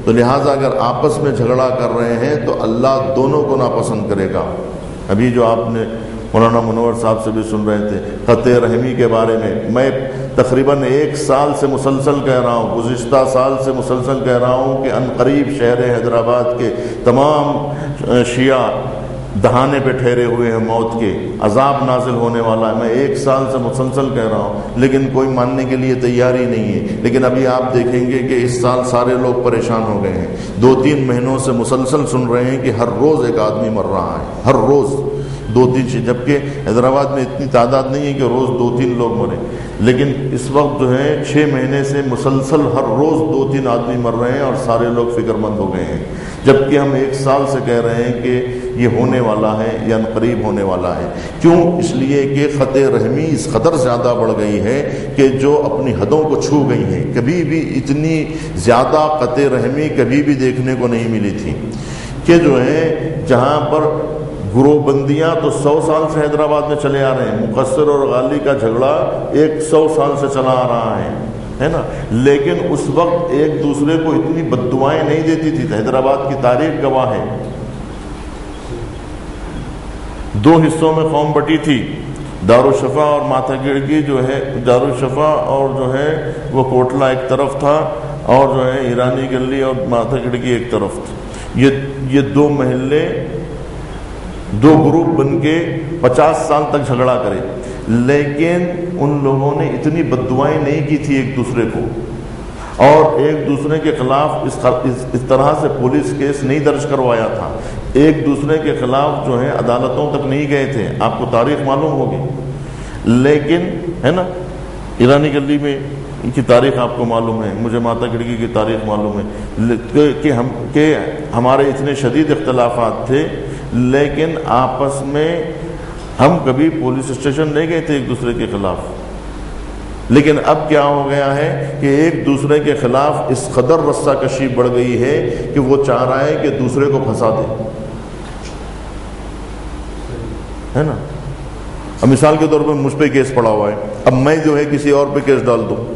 تو لہٰذا اگر آپس میں جھگڑا کر رہے ہیں تو اللہ دونوں کو ناپسند کرے گا۔ ابھی جو آپ نے مولانا منور صاحب سے بھی سن رہے تھے قطع رحمی کے بارے میں تقریباً 1 سال سے مسلسل کہہ رہا ہوں، گزشتہ سال سے مسلسل کہہ رہا ہوں کہ عنقریب شہر حیدرآباد کے تمام شیعہ دہانے پہ ٹھہرے ہوئے ہیں، موت کے عذاب نازل ہونے والا ہے۔ میں 1 سال سے مسلسل کہہ رہا ہوں، لیکن کوئی ماننے کے لیے تیار ہی نہیں ہے۔ لیکن ابھی آپ دیکھیں گے کہ اس سال سارے لوگ پریشان ہو گئے ہیں۔ 2-3 مہینوں سے مسلسل سن رہے ہیں کہ ہر روز ایک آدمی مر رہا ہے، ہر روز 2-3، جبکہ حیدرآباد میں اتنی تعداد نہیں ہے کہ روز 2-3 لوگ مرے، لیکن اس وقت جو ہے 6 مہینے سے مسلسل ہر روز 2-3 آدمی مر رہے ہیں اور سارے لوگ فکر مند ہو گئے ہیں، جبکہ ہم 1 سال سے کہہ رہے ہیں کہ یہ ہونے والا ہے یا عنقریب ہونے والا ہے۔ کیوں؟ اس لیے کہ قطع رحمی اس قدر زیادہ بڑھ گئی ہے کہ جو اپنی حدوں کو چھو گئی ہیں۔ کبھی بھی اتنی زیادہ قطع رحمی کبھی بھی دیکھنے کو نہیں ملی تھی کہ جو ہے جہاں پر گروہ بندیاں تو 100 سال سے حیدرآباد میں چلے آ رہے ہیں، مقصر اور غالی کا جھگڑا 100 سال سے چلا آ رہا ہے نا، لیکن اس وقت ایک دوسرے کو اتنی بد دعائیں نہیں دیتی تھی۔ حیدرآباد کی تاریخ گواہ ہے، 2 حصوں میں قوم بٹی تھی، دارالشفا اور ماتھا گڑگی جو ہے، دارالشفا اور جو ہے وہ کوٹلہ ایک طرف تھا اور جو ہے ایرانی گلی اور ماتھا گڑگی ایک طرف تھا۔ یہ 2 محلے 2 گروپ بن کے 50 سال تک جھگڑا کرے، لیکن ان لوگوں نے اتنی بد دعائیں نہیں کی تھی ایک دوسرے کو، اور ایک دوسرے کے خلاف اس طرح سے پولیس کیس نہیں درج کروایا تھا، ایک دوسرے کے خلاف جو ہے عدالتوں تک نہیں گئے تھے۔ آپ کو تاریخ معلوم ہوگی، لیکن ہے نا ایرانی گلی میں کی تاریخ آپ کو معلوم ہے، مجھے ماتا گڑگی کی تاریخ معلوم ہے کہ ہمارے اتنے شدید اختلافات تھے، لیکن آپس میں ہم کبھی پولیس اسٹیشن نہیں گئے تھے ایک دوسرے کے خلاف۔ لیکن اب کیا ہو گیا ہے کہ ایک دوسرے کے خلاف اس قدر رسہ کشی بڑھ گئی ہے کہ وہ چاہ رہا ہے کہ دوسرے کو پھنسا دے، ہے نا۔ اب مثال کے طور پر مجھ پہ کیس پڑا ہوا ہے، اب میں جو ہے کسی اور پہ کیس ڈال دوں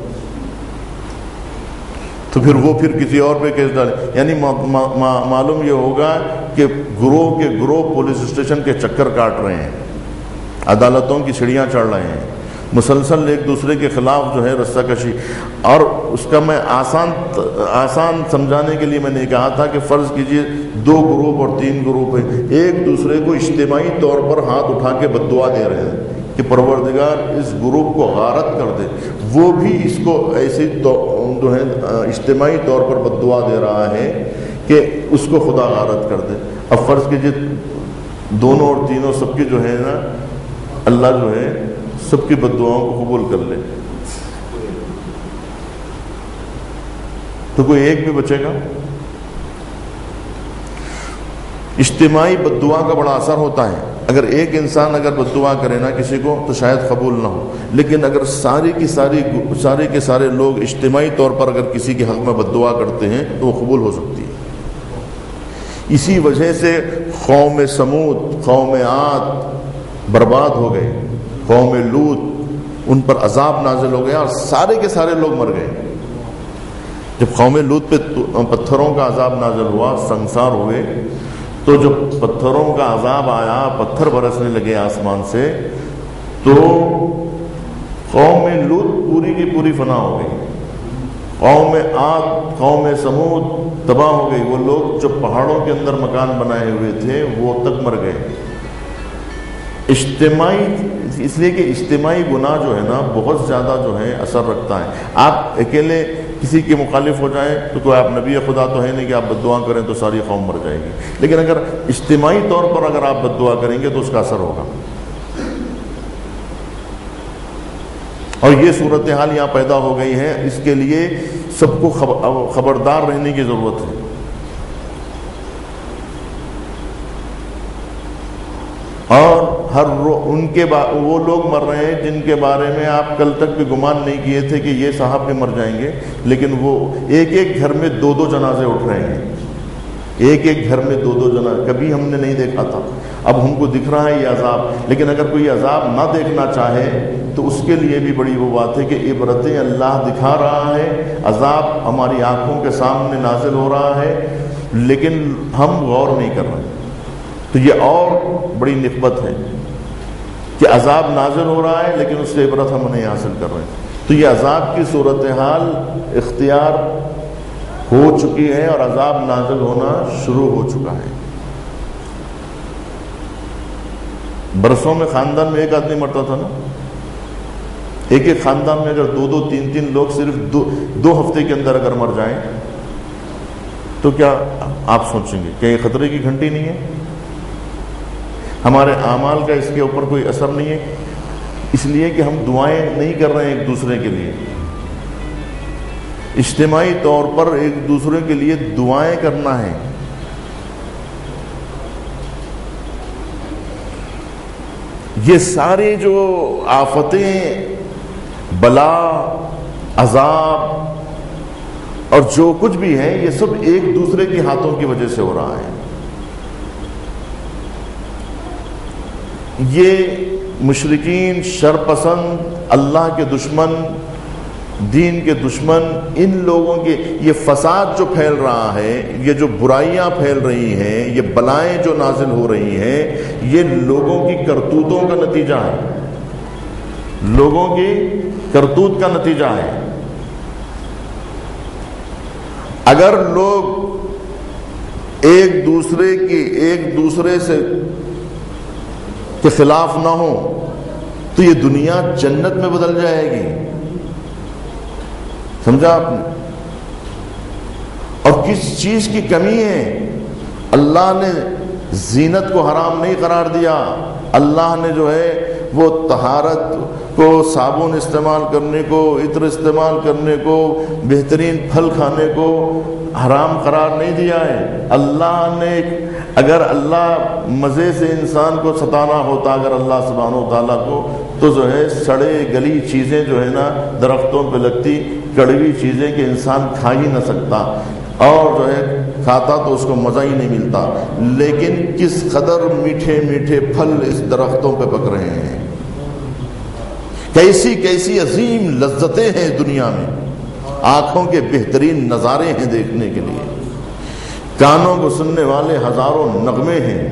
تو پھر کسی اور پہ کیس ڈالے، یعنی معلوم یہ ہوگا کہ گروہ کے گروہ پولیس اسٹیشن کے چکر کاٹ رہے ہیں، عدالتوں کی سیڑھیاں چڑھ رہے ہیں، مسلسل ایک دوسرے کے خلاف جو ہے رسہ کشی۔ اور اس کا میں آسان سمجھانے کے لیے میں نے کہا تھا کہ فرض کیجئے 2 گروپ اور 3 گروپ ہیں، ایک دوسرے کو اجتماعی طور پر ہاتھ اٹھا کے بد دعا دے رہے ہیں کہ پروردگار اس گروپ کو غارت کر دے، وہ بھی اس کو ایسی جو ہے اجتماعی طور پر بد دعا دے رہا ہے کہ اس کو خدا غارت کر دے۔ اب فرض کیجئے دونوں اور تینوں سب کی جو ہے نا اللہ جو ہے سب کی بد دعاؤں کو قبول کر لے، تو کوئی ایک بھی بچے گا؟ اجتماعی بد دعا کا بڑا اثر ہوتا ہے۔ اگر ایک انسان اگر بد دعا کرے نا کسی کو تو شاید قبول نہ ہو، لیکن اگر سارے کے سارے لوگ اجتماعی طور پر اگر کسی کے حق میں بد دعا کرتے ہیں تو وہ قبول ہو سکتی ہے۔ اسی وجہ سے قوم سمود، قوم عاد برباد ہو گئے، قوم لوط ان پر عذاب نازل ہو گیا اور سارے کے سارے لوگ مر گئے۔ جب قوم لوط پہ پتھروں کا عذاب نازل ہوا، سنگسار ہوئے، تو جب پتھروں کا عذاب آیا، پتھر برسنے لگے آسمان سے، تو قوم لوط پوری کی پوری فنا ہو گئی، قوم عاد، قوم سمود تباہ ہو گئی۔ وہ لوگ جو پہاڑوں کے اندر مکان بنائے ہوئے تھے وہ تک مر گئے۔ اجتماعی، اس لیے کہ اجتماعی گناہ جو ہے نا بہت زیادہ جو ہے اثر رکھتا ہے۔ آپ اکیلے کسی کے مخالف ہو جائیں تو کوئی آپ نبی خدا تو ہے نہیں کہ آپ بد دعا کریں تو ساری قوم مر جائے گی، لیکن اگر اجتماعی طور پر اگر آپ بد دعا کریں گے تو اس کا اثر ہوگا۔ اور یہ صورتحال یہاں پیدا ہو گئی ہے، اس کے لیے سب کو خبردار رہنے کی ضرورت ہے۔ اور وہ لوگ مر رہے ہیں جن کے بارے میں آپ کل تک بھی گمان نہیں کیے تھے کہ یہ صاحب بھی مر جائیں گے، لیکن وہ ایک ایک گھر میں 2 جنازے اٹھ رہے ہیں، ایک ایک گھر میں 2 جنازے، کبھی ہم نے نہیں دیکھا تھا۔ اب ہم کو دکھ رہا ہے یہ عذاب، لیکن اگر کوئی عذاب نہ دیکھنا چاہے تو اس کے لیے بھی بڑی وہ بات ہے کہ عبرتیں اللہ دکھا رہا ہے، عذاب ہماری آنکھوں کے سامنے نازل ہو رہا ہے لیکن ہم غور نہیں کر رہے. تو یہ اور بڑی نسبت ہے کہ عذاب نازل ہو رہا ہے لیکن اس سے عبرت ہم نہیں حاصل کر رہے. تو یہ عذاب کی صورتحال اختیار ہو چکی ہے اور عذاب نازل ہونا شروع ہو چکا ہے. برسوں میں خاندان میں ایک آدمی مرتا تھا نا، ایک ایک خاندان میں اگر دو دو تین تین لوگ صرف دو ہفتے کے اندر اگر مر جائیں تو کیا آپ سوچیں گے کہ یہ خطرے کی گھنٹی نہیں ہے؟ ہمارے اعمال کا اس کے اوپر کوئی اثر نہیں ہے، اس لیے کہ ہم دعائیں نہیں کر رہے ہیں ایک دوسرے کے لیے. اجتماعی طور پر ایک دوسرے کے لیے دعائیں کرنا ہے. یہ سارے جو آفتیں، بلا، عذاب اور جو کچھ بھی ہے یہ سب ایک دوسرے کے ہاتھوں کی وجہ سے ہو رہا ہے. یہ مشرکین، شر پسند، اللہ کے دشمن، دین کے دشمن، ان لوگوں کے یہ فساد جو پھیل رہا ہے، یہ جو برائیاں پھیل رہی ہیں، یہ بلائیں جو نازل ہو رہی ہیں، یہ لوگوں کی کرتوتوں کا نتیجہ ہے، لوگوں کی کرتوت کا نتیجہ ہے. اگر لوگ ایک دوسرے سے کے خلاف نہ ہو تو یہ دنیا جنت میں بدل جائے گی. سمجھا آپ نے؟ اور کس چیز کی کمی ہے؟ اللہ نے زینت کو حرام نہیں قرار دیا. اللہ نے جو ہے وہ طہارت کو، صابن استعمال کرنے کو، عطر استعمال کرنے کو، بہترین پھل کھانے کو حرام قرار نہیں دیا ہے. اللہ نے، اگر اللہ مزے سے انسان کو ستانا ہوتا اگر اللہ سبحانہ و تعالیٰ کو، تو جو ہے سڑے گلی چیزیں جو ہے نا درختوں پہ لگتی، کڑوی چیزیں کہ انسان کھا ہی نہ سکتا، اور جو ہے کھاتا تو اس کو مزہ ہی نہیں ملتا. لیکن کس قدر میٹھے میٹھے پھل اس درختوں پہ پک رہے ہیں، کیسی کیسی عظیم لذتیں ہیں دنیا میں، آنکھوں کے بہترین نظارے ہیں دیکھنے کے لیے، کانوں کو سننے والے ہزاروں نغمے ہیں،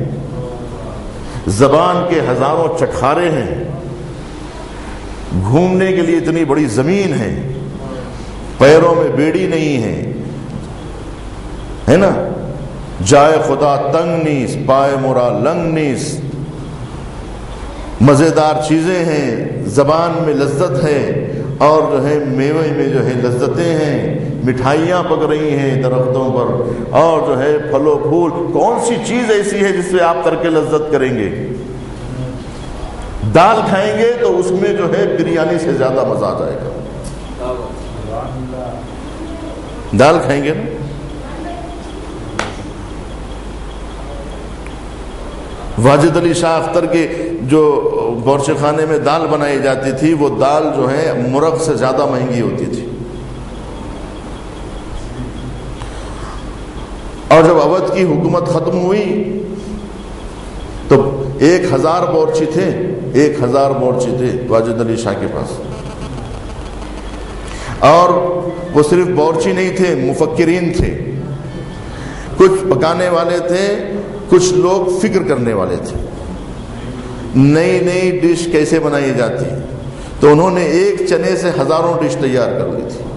زبان کے ہزاروں چٹخارے ہیں، گھومنے کے لیے اتنی بڑی زمین ہے، پیروں میں بیڑی نہیں ہے نا، جائے خدا تنگ نیس، پائے مورا لنگ نیس، مزیدار چیزیں ہیں، زبان میں لذت ہے، اور جو ہے میوے میں جو ہے لذتیں ہیں، مٹھائیاں پک رہی ہیں درختوں پر، اور جو ہے پھل و پھول. کون سی چیز ایسی ہے جس سے آپ ترک لذت کریں گے؟ دال کھائیں گے تو اس میں جو ہے بریانی سے زیادہ مزہ آ جائے گا. دال کھائیں گے نا. واجد علی شاہ اختر کے جو بورچے خانے میں دال بنائی جاتی تھی، وہ دال جو ہے مرغ سے زیادہ مہنگی ہوتی تھی. اور جب اودھ کی حکومت ختم ہوئی تو 1000 بورچی تھے، 1000 بورچی تھے واجد علی شاہ کے پاس. اور وہ صرف بورچی نہیں تھے، مفکرین تھے، کچھ پکانے والے تھے، کچھ لوگ فکر کرنے والے تھے، نئی نئی ڈش کیسے بنائی جاتی. تو انہوں نے ایک چنے سے ہزاروں ڈش تیار کر لی تھی.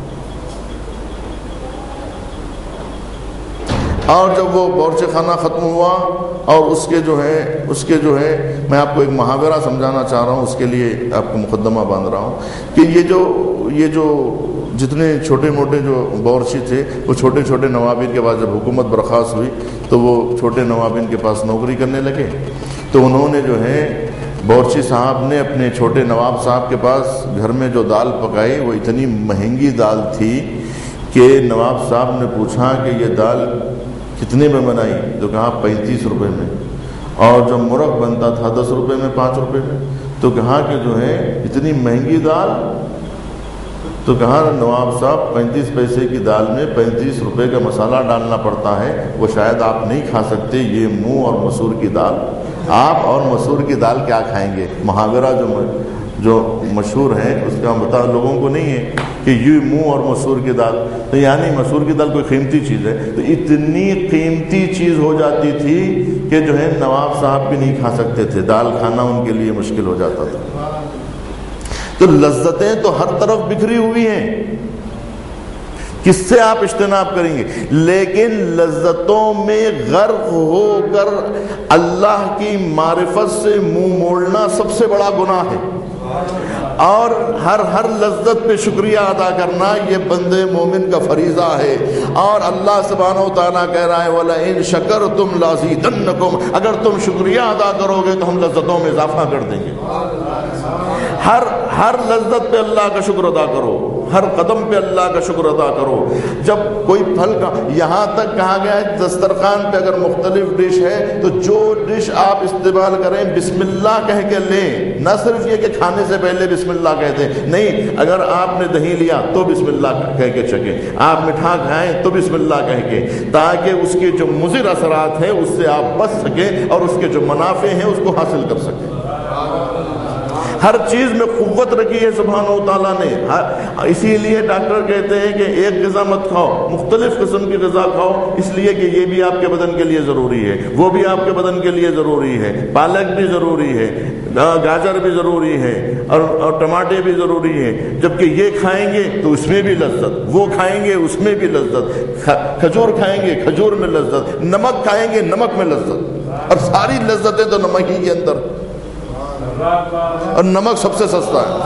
اور جب وہ بورچے خانہ ختم ہوا اور اس کے جو ہے میں آپ کو ایک محاورہ سمجھانا چاہ رہا ہوں، اس کے لیے آپ کو مقدمہ باندھ رہا ہوں کہ یہ جو جتنے چھوٹے موٹے جو بورچی تھے، وہ چھوٹے چھوٹے نوابین کے بعد جب حکومت برخاست ہوئی تو وہ چھوٹے نوابین کے پاس نوکری کرنے لگے. تو انہوں نے جو ہے بورچی صاحب نے اپنے چھوٹے نواب صاحب کے پاس گھر میں جو دال پکائی، وہ اتنی مہنگی دال تھی کہ نواب صاحب نے پوچھا کہ یہ دال کتنے میں بنائی؟ تو کہا 35 روپے میں. اور جو مرغ بنتا تھا 10 روپے میں، 5 روپے میں. تو کہا کہ جو ہے اتنی مہنگی دال. تو کہا نواب صاحب 35 پیسے کی دال میں 35 روپے کا مسالہ ڈالنا پڑتا ہے، وہ شاید آپ نہیں کھا سکتے، یہ منہ اور مسور کی دال آپ اور مسور کی دال کیا کھائیں گے؟ محاورہ جو مشہور ہے اس کا بتا لوگوں کو نہیں ہے کہ یہ منہ اور مسور کی دال، تو یعنی مسور کی دال کوئی قیمتی چیز ہے، تو اتنی قیمتی چیز ہو جاتی تھی کہ جو ہے نواب صاحب بھی نہیں کھا سکتے تھے، دال کھانا ان کے لیے مشکل ہو جاتا تھا۔ تو لذتیں تو ہر طرف بکھری ہوئی ہیں، کس سے آپ اجتناب کریں گے؟ لیکن لذتوں میں غرق ہو کر اللہ کی معرفت سے منہ موڑنا سب سے بڑا گناہ ہے، اور ہر لذت پہ شکریہ ادا کرنا یہ بندے مومن کا فریضہ ہے۔ اور اللہ سبحانہ و تعالیٰ کہہ رہا ہے وَلَئِن شَكَرْتُمْ لَأَزِيدَنَّكُمْ، اگر تم شکریہ ادا کرو گے تو ہم لذتوں میں اضافہ کر دیں گے۔ ہر لذت پہ اللہ کا شکر ادا کرو، ہر قدم پہ اللہ کا شکر ادا کرو۔ جب کوئی پھل کا، یہاں تک کہا گیا ہے دسترخوان پہ اگر مختلف ڈش ہے تو جو ڈش آپ استعمال کریں بسم اللہ کہہ کے لیں، نہ صرف یہ کہ کھانے سے پہلے بسم اللہ کہتے ہیں، نہیں، اگر آپ نے دہی لیا تو بسم اللہ کہہ کے چکیں، آپ مٹھا کھائیں تو بسم اللہ کہہ کے، تاکہ اس کے جو مضر اثرات ہیں اس سے آپ بچ سکیں اور اس کے جو منافع ہیں اس کو حاصل کر سکیں۔ ہر چیز میں قوت رکھی ہے سبحانہ و تعالیٰ نے، اسی لیے ڈاکٹر کہتے ہیں کہ ایک غذا مت کھاؤ، مختلف قسم کی غذا کھاؤ، اس لیے کہ یہ بھی آپ کے بدن کے لیے ضروری ہے، وہ بھی آپ کے بدن کے لیے ضروری ہے، پالک بھی ضروری ہے، گاجر بھی ضروری ہے، اور ٹماٹے بھی ضروری ہے، جبکہ یہ کھائیں گے تو اس میں بھی لذت، وہ کھائیں گے اس میں بھی لذت، کھجور کھائیں گے کھجور میں لذت، نمک کھائیں گے نمک میں لذت، اور ساری لذتیں تو نمک ہی کے اندر، اور نمک سب سے سستا ہے۔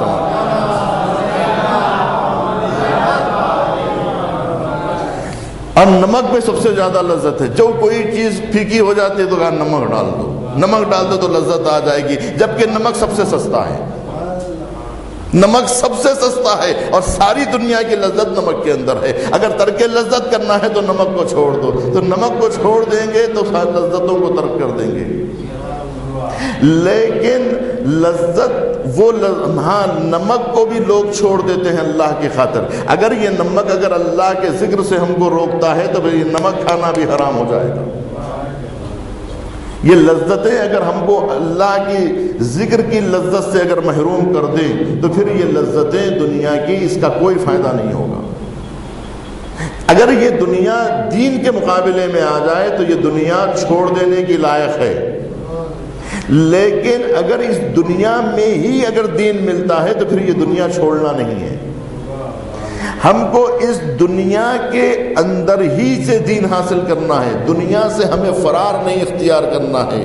اور نمک میں سب سے زیادہ لذت ہے، جو کوئی چیز پھیکی ہو جاتی ہے تو کہا نمک ڈال دو، نمک ڈال دو تو لذت آ جائے گی، جبکہ نمک سب سے سستا ہے، نمک سب سے سستا ہے، اور ساری دنیا کی لذت نمک کے اندر ہے۔ اگر ترک لذت کرنا ہے تو نمک کو چھوڑ دو، تو نمک کو چھوڑ دیں گے تو ساری لذتوں کو ترک کر دیں گے۔ لیکن لذت وہ ہاں نمک کو بھی لوگ چھوڑ دیتے ہیں اللہ کی خاطر۔ اگر یہ نمک اگر اللہ کے ذکر سے ہم کو روکتا ہے تو یہ نمک کھانا بھی حرام ہو جائے گا۔ یہ لذتیں اگر ہم کو اللہ کی ذکر کی لذت سے اگر محروم کر دیں تو پھر یہ لذتیں دنیا کی اس کا کوئی فائدہ نہیں ہوگا۔ اگر یہ دنیا دین کے مقابلے میں آ جائے تو یہ دنیا چھوڑ دینے کی لائق ہے، لیکن اگر اس دنیا میں ہی اگر دین ملتا ہے تو پھر یہ دنیا چھوڑنا نہیں ہے۔ ہم کو اس دنیا کے اندر ہی سے دین حاصل کرنا ہے، دنیا سے ہمیں فرار نہیں اختیار کرنا ہے۔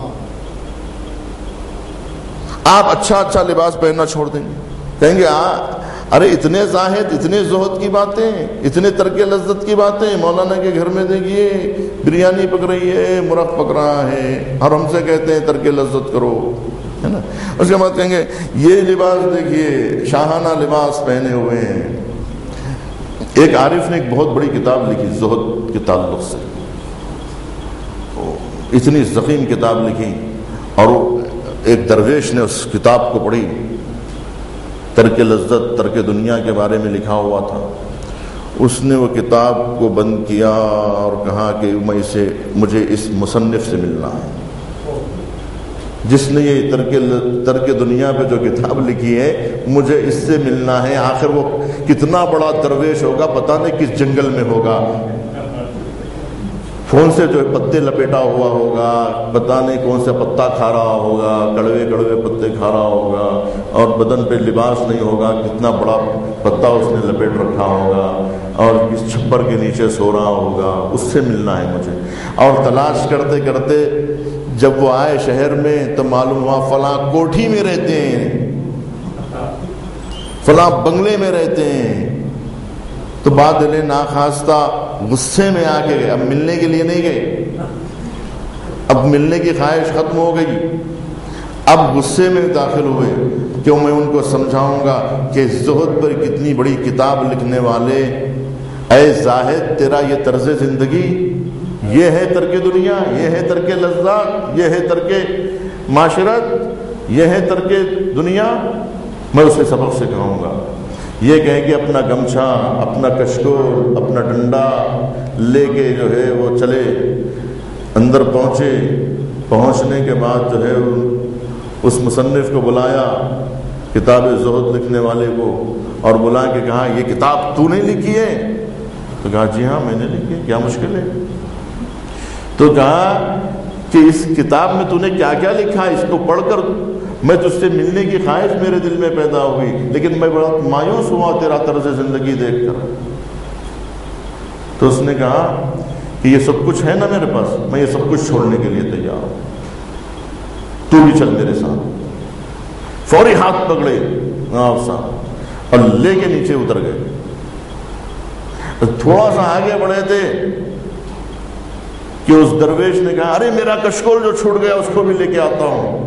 آپ اچھا لباس پہننا چھوڑ دیں گے، کہیں گے ارے اتنے زاہد، اتنے زہد کی باتیں، اتنے ترک لذت کی باتیں، مولانا کے گھر میں دیکھیے بریانی پک رہی ہے، مرغ پک رہا ہے، اور ہم سے کہتے ہیں ترک لذت کرو، ہے نا۔ اس کے بعد کہیں گے یہ لباس دیکھیے شاہانہ لباس پہنے ہوئے ہیں۔ ایک عارف نے ایک بہت بڑی کتاب لکھی زہد کے تعلق سے، اتنی ضخیم کتاب لکھی، اور ایک درویش نے اس کتاب کو پڑھی، ترک لذت ترک دنیا کے بارے میں لکھا ہوا تھا۔ اس نے وہ کتاب کو بند کیا اور کہا کہ مجھے اس مصنف سے ملنا ہے، جس نے یہ ترک دنیا پہ جو کتاب لکھی ہے مجھے اس سے ملنا ہے۔ آخر وہ کتنا بڑا درویش ہوگا، پتہ نہیں کس جنگل میں ہوگا، کون سے جو پتے لپیٹا ہوا ہوگا، پتہ نہیں کون سے پتا کھا رہا ہوگا، کڑوے کڑوے پتے کھا رہا ہوگا، اور بدن پہ لباس نہیں ہوگا، کتنا بڑا پتا اس نے لپیٹ رکھا ہوگا، اور کس چھپر کے نیچے سو رہا ہوگا، اس سے ملنا ہے مجھے۔ اور تلاش کرتے کرتے جب وہ آئے شہر میں تو معلوم ہوا فلاں کوٹھی میں رہتے ہیں، فلاں بنگلے میں رہتے ہیں۔ تو بعد دل ناخواستہ غصے میں آ کے گئے، اب ملنے کے لیے نہیں گئے، اب ملنے کی خواہش ختم ہو گئی، اب غصے میں داخل ہوئے کہ میں ان کو سمجھاؤں گا کہ زہد پر کتنی بڑی کتاب لکھنے والے، اے زاہد تیرا یہ طرز زندگی، یہ ہے ترک دنیا، یہ ہے ترک لذات، یہ ہے ترک معاشرت، یہ ہے ترک دنیا۔ میں اسے سبق سے کہوں گا، یہ کہے کہ اپنا گمچھا، اپنا کشکول، اپنا ڈنڈا لے کے جو ہے وہ چلے، اندر پہنچے، پہنچنے کے بعد جو ہے اس مصنف کو بلایا، کتاب زہد لکھنے والے کو، اور بلا کے کہا یہ کتاب تو نے لکھی ہے؟ تو کہا جی ہاں میں نے لکھی ہے، کیا مشکل ہے؟ تو کہا کہ اس کتاب میں تو نے کیا کیا لکھا ہے، اس کو پڑھ کر میں تجھ سے ملنے کی خواہش میرے دل میں پیدا ہوئی، لیکن میں بڑا مایوس ہوا تیرا طرز زندگی دیکھ کر۔ تو اس نے کہا کہ یہ سب کچھ ہے نا میرے پاس، میں یہ سب کچھ چھوڑنے کے لیے تیار ہوں، تو بھی چل میرے ساتھ۔ فوری ہاتھ پکڑے نواب صاحب اور لے کے نیچے اتر گئے۔ تھوڑا سا آگے بڑھے تھے کہ اس درویش نے کہا ارے میرا کشکول جو چھوٹ گیا اس کو بھی لے کے آتا ہوں۔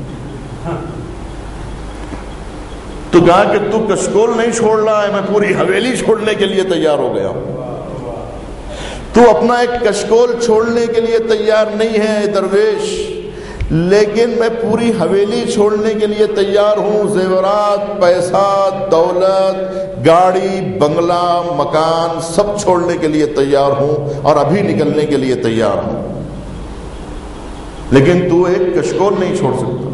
تو کہا کہ تو کشکول نہیں چھوڑ رہا ہے، میں پوری حویلی چھوڑنے کے لیے تیار ہو گیا ہوں۔ تو اپنا ایک کشکول چھوڑنے کے لیے تیار نہیں ہے درویش، لیکن میں پوری حویلی چھوڑنے کے لیے تیار ہوں، زیورات، پیسہ، دولت، گاڑی، بنگلہ، مکان سب چھوڑنے کے لیے تیار ہوں اور ابھی نکلنے کے لیے تیار ہوں، لیکن تو ایک کشکول نہیں چھوڑ سکتا۔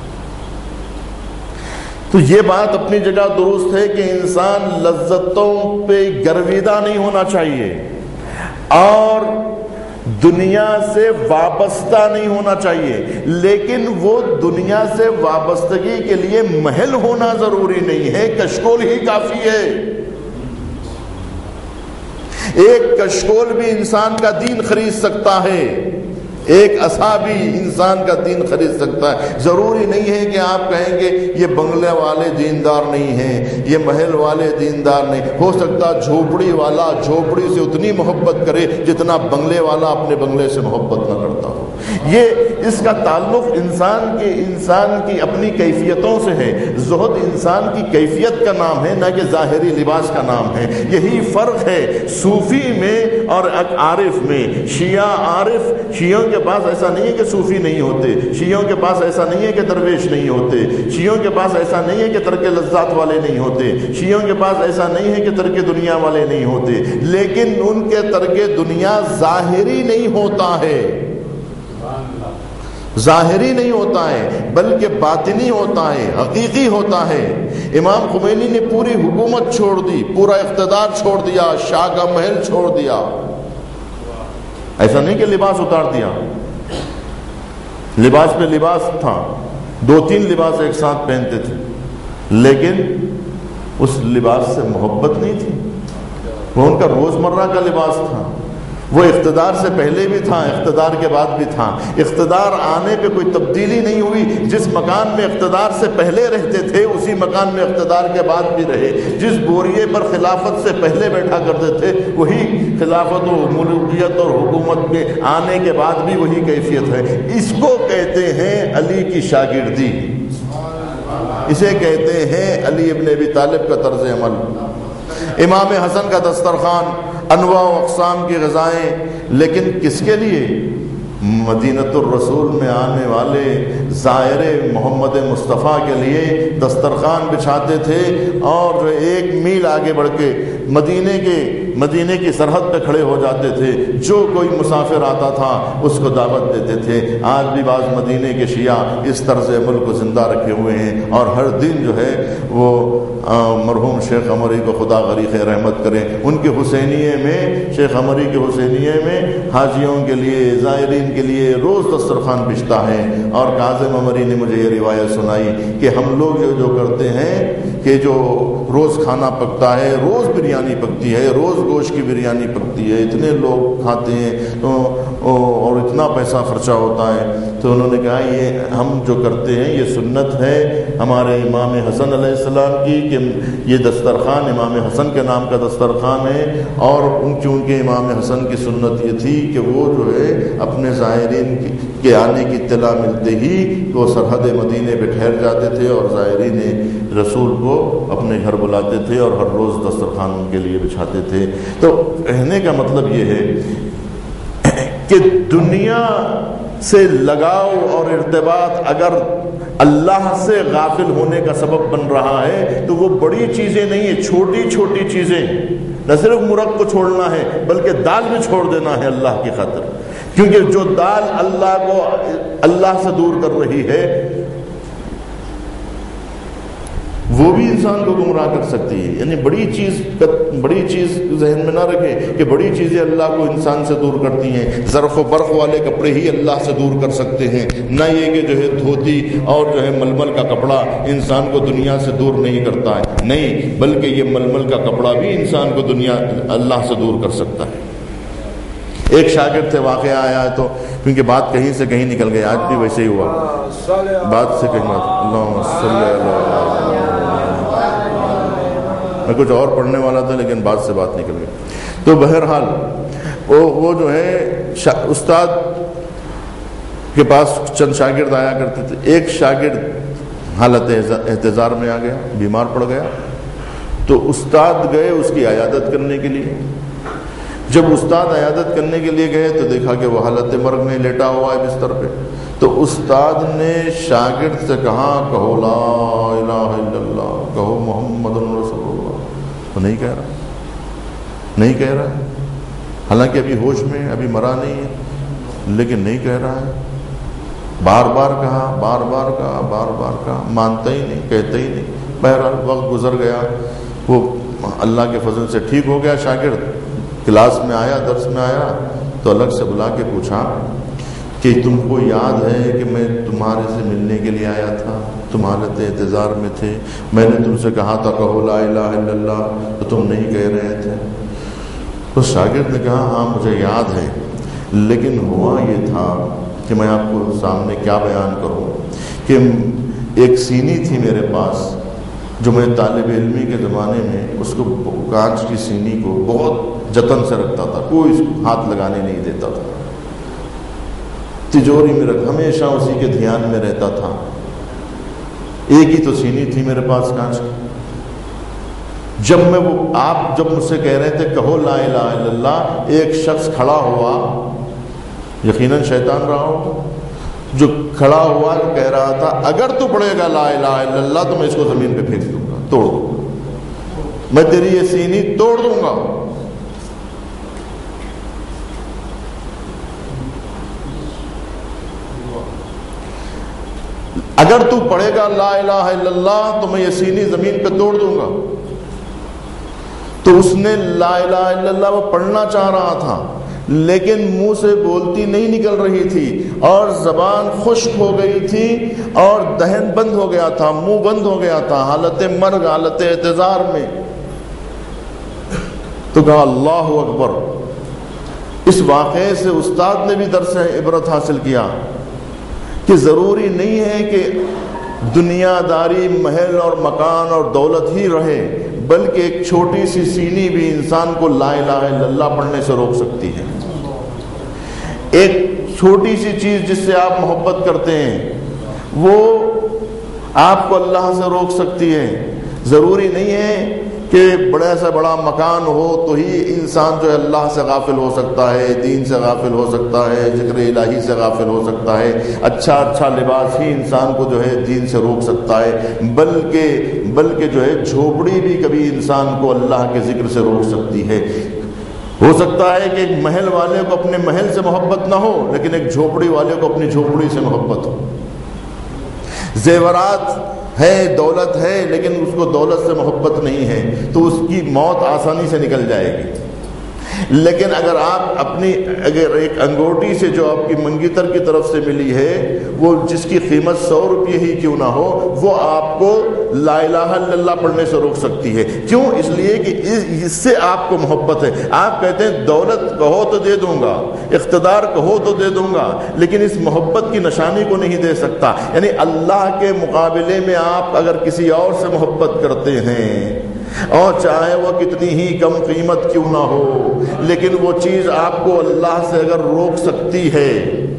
تو یہ بات اپنی جگہ درست ہے کہ انسان لذتوں پہ گرویدہ نہیں ہونا چاہیے اور دنیا سے وابستہ نہیں ہونا چاہیے، لیکن وہ دنیا سے وابستگی کے لیے محل ہونا ضروری نہیں ہے، کشکول ہی کافی ہے۔ ایک کشکول بھی انسان کا دین خرید سکتا ہے، ایک عصا بھی انسان کا دین خرید سکتا ہے۔ ضروری نہیں ہے کہ آپ کہیں گے یہ بنگلے والے دیندار نہیں ہیں، یہ محل والے دیندار نہیں، ہو سکتا جھوپڑی والا جھوپڑی سے اتنی محبت کرے جتنا بنگلے والا اپنے بنگلے سے محبت نہ کرتا ہو۔ یہ اس کا تعلق انسان کی اپنی کیفیتوں سے ہے۔ زہد انسان کی کیفیت کا نام ہے، نہ کہ ظاہری لباس کا نام ہے۔ یہی فرق ہے صوفی میں اور عارف میں۔ شیعہ عارف، شیعوں کے پاس ایسا نہیں ہے کہ صوفی نہیں ہوتے، شیعوں کے پاس ایسا نہیں ہے کہ درویش نہیں ہوتے، شیعوں کے پاس ایسا نہیں ہے کہ ترک لذات والے نہیں ہوتے، شیعوں کے پاس ایسا نہیں ہے کہ ترک دنیا والے نہیں ہوتے، لیکن ان کے ترک دنیا ظاہری نہیں ہوتا ہے، ظاہری نہیں ہوتا ہے بلکہ باطنی ہوتا ہے، حقیقی ہوتا ہے۔ امام خمینی نے پوری حکومت چھوڑ دی، پورا اقتدار چھوڑ دیا، شاہ کا محل چھوڑ دیا، ایسا نہیں کہ لباس اتار دیا، لباس پہ لباس تھا، 2-3 لباس ایک ساتھ پہنتے تھے، لیکن اس لباس سے محبت نہیں تھی، وہ ان کا روزمرہ کا لباس تھا۔ وہ اقتدار سے پہلے بھی تھا، اقتدار کے بعد بھی تھا، اقتدار آنے پہ کوئی تبدیلی نہیں ہوئی۔ جس مکان میں اقتدار سے پہلے رہتے تھے اسی مکان میں اقتدار کے بعد بھی رہے، جس بوریے پر خلافت سے پہلے بیٹھا کرتے تھے وہی خلافت و ملوکیت اور حکومت کے آنے کے بعد بھی وہی کیفیت ہے۔ اس کو کہتے ہیں علی کی شاگردی، اسے کہتے ہیں علی ابن ابی طالب کا طرز عمل۔ امام حسن کا دسترخوان، انواع و اقسام کی غذائیں، لیکن کس کے لیے؟ مدینۃ الرسول میں آنے والے زائر محمد مصطفیٰ کے لیے دسترخوان بچھاتے تھے، اور جو 1 میل آگے بڑھ کے مدینے کی سرحد پہ کھڑے ہو جاتے تھے، جو کوئی مسافر آتا تھا اس کو دعوت دیتے تھے۔ آج بھی بعض مدینے کے شیعہ اس طرز عمل کو زندہ رکھے ہوئے ہیں، اور ہر دن جو ہے وہ مرحوم شیخ عمری کو خدا غریق رحمت کرے، ان کے حسینیے میں، شیخ عمری کے حسینیے میں حاجیوں کے لیے، زائرین کے لیے روز دسترخوان بچھتا ہے۔ اور کاظم عمری نے مجھے یہ روایت سنائی کہ ہم لوگ جو کرتے ہیں کہ جو روز کھانا پکتا ہے، روز بریانی پکتی ہے، روز گوشت کی بریانی پکتی ہے، اتنے لوگ کھاتے ہیں اور اتنا پیسہ خرچہ ہوتا ہے، تو انہوں نے کہا یہ ہم جو کرتے ہیں یہ سنت ہے ہمارے امام حسن علیہ السلام کی، کہ یہ دسترخوان امام حسن کے نام کا دسترخوان ہے، اور چونکہ امام حسن کی سنت یہ تھی کہ وہ جو ہے اپنے زائرین کے آنے کی اطلاع ملتے ہی وہ سرحد مدینے پہ ٹھہر جاتے تھے، اور زائرین رسول کو اپنے گھر بلاتے تھے اور ہر روز دسترخوان ان کے لیے بچھاتے تھے۔ تو کہنے کا مطلب یہ ہے کہ دنیا سے لگاؤ اور ارتباط اگر اللہ سے غافل ہونے کا سبب بن رہا ہے تو وہ بڑی چیزیں نہیں ہیں، چھوٹی چھوٹی چیزیں، نہ صرف مرغ کو چھوڑنا ہے بلکہ دال بھی چھوڑ دینا ہے اللہ کی خاطر، کیونکہ جو دال اللہ سے دور کر رہی ہے وہ بھی انسان کو گمراہ کر سکتی ہے. یعنی بڑی چیز ذہن میں نہ رکھے کہ بڑی چیزیں اللہ کو انسان سے دور کرتی ہیں. ظرف و برق والے کپڑے ہی اللہ سے دور کر سکتے ہیں، نہ یہ کہ جو ہے دھوتی اور جو ہے ململ کا کپڑا انسان کو دنیا سے دور نہیں کرتا ہے، نہیں، بلکہ یہ ململ کا کپڑا بھی انسان کو اللہ سے دور کر سکتا ہے. ایک شاگرد تھے، واقعہ آیا ہے تو کیونکہ بات کہیں سے کہیں نکل گئی، آج بھی ویسے ہی ہوا، بات سے کہیں اللہم صلی اللہ، میں کچھ اور پڑھنے والا تھا لیکن بات سے بات نکل گئی. تو بہرحال وہ جو ہے استاد کے پاس چند شاگرد آیا کرتے تھے. ایک شاگرد حالت احتضار میں آ گیا، بیمار پڑ گیا، تو استاد گئے اس کی عیادت کرنے کے لیے. جب استاد عیادت کرنے کے لیے گئے تو دیکھا کہ وہ حالت مرگ میں لیٹا ہوا ہے بستر پہ. تو استاد نے شاگرد سے کہا کہو لا الہ الا اللہ، کہو محمد رسول اللہ. تو نہیں کہہ رہا ہے، حالانکہ ابھی ہوش میں، ابھی مرا نہیں ہے، لیکن نہیں کہہ رہا ہے. بار بار کہا، مانتا ہی نہیں، کہتا ہی نہیں. بہرحال وقت گزر گیا، وہ اللہ کے فضل سے ٹھیک ہو گیا. شاگرد کلاس میں آیا، درس میں آیا تو الگ سے بلا کے پوچھا کہ تم کو یاد ہے کہ میں تمہارے سے ملنے کے لیے آیا تھا، تم حالت احتضار میں تھے، میں نے تم سے کہا تھا کہو لا الہ الا اللہ، تو تم نہیں کہہ رہے تھے. تو شاگرد نے کہا ہاں مجھے یاد ہے، لیکن ہوا یہ تھا کہ میں آپ کو سامنے کیا بیان کروں کہ ایک سینی تھی میرے پاس جو میں طالب علمی کے زمانے میں اس کو کانچ کی سینی کو بہت جتن سے رکھتا تھا، کوئی ہاتھ لگانے نہیں دیتا تھا، تجوری میں رکھ، ہمیشہ اسی کے دھیان میں رہتا تھا. ایک ہی تو سینی تھی میرے پاس کانچ کی. جب مجھ سے کہہ رہے تھے کہو لا الہ الا اللہ، ایک شخص کھڑا ہوا، یقیناً شیطان رہا ہو، جو کھڑا ہوا کہہ رہا تھا اگر تو پڑھے گا لا الہ الا اللہ تو میں اس کو زمین پہ پھینک دوں گا، توڑ دوں گا، میں تیری یہ سینی توڑ دوں گا. اگر تو پڑھے گا لا الہ الا اللہ تو میں یہ سینی زمین پہ توڑ دوں گا. تو اس نے لا الہ الا اللہ وہ پڑھنا چاہ رہا تھا لیکن منہ سے بولتی نہیں نکل رہی تھی اور زبان خشک ہو گئی تھی اور دہن بند ہو گیا تھا، منہ بند ہو گیا تھا، حالت مرگ، حالت احتضار میں. تو کہا اللہ اکبر. اس واقعے سے استاد نے بھی درس عبرت حاصل کیا کہ ضروری نہیں ہے کہ دنیا داری، محل اور مکان اور دولت ہی رہے، بلکہ ایک چھوٹی سی سینی بھی انسان کو لا الہ الا اللہ پڑھنے سے روک سکتی ہے. ایک چھوٹی سی چیز جس سے آپ محبت کرتے ہیں وہ آپ کو اللہ سے روک سکتی ہے. ضروری نہیں ہے کہ بڑا سے بڑا مکان ہو تو ہی انسان جو ہے اللہ سے غافل ہو سکتا ہے، دین سے غافل ہو سکتا ہے، ذکر الہی سے غافل ہو سکتا ہے. اچھا لباس ہی انسان کو جو ہے دین سے روک سکتا ہے، بلکہ جو ہے جھوپڑی بھی کبھی انسان کو اللہ کے ذکر سے روک سکتی ہے. ہو سکتا ہے کہ ایک محل والے کو اپنے محل سے محبت نہ ہو لیکن ایک جھوپڑی والے کو اپنی جھوپڑی سے محبت ہو. زیورات ہے، دولت ہے، لیکن اس کو دولت سے محبت نہیں ہے تو اس کی موت آسانی سے نکل جائے گی. لیکن اگر ایک انگوٹھی سے جو آپ کی منگیتر کی طرف سے ملی ہے وہ جس کی قیمت 100 روپے ہی کیوں نہ ہو، وہ آپ کو لا الہ الا اللہ پڑھنے سے روک سکتی ہے. کیوں؟ اس لیے کہ اس سے آپ کو محبت ہے. آپ کہتے ہیں دولت کہو تو دے دوں گا، اقتدار کہو تو دے دوں گا، لیکن اس محبت کی نشانی کو نہیں دے سکتا. یعنی اللہ کے مقابلے میں آپ اگر کسی اور سے محبت کرتے ہیں اور چاہے وہ کتنی ہی کم قیمت کیوں نہ ہو، لیکن وہ چیز آپ کو اللہ سے اگر روک سکتی ہے،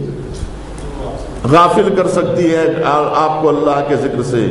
غافل کر سکتی ہے آپ کو اللہ کے ذکر سے.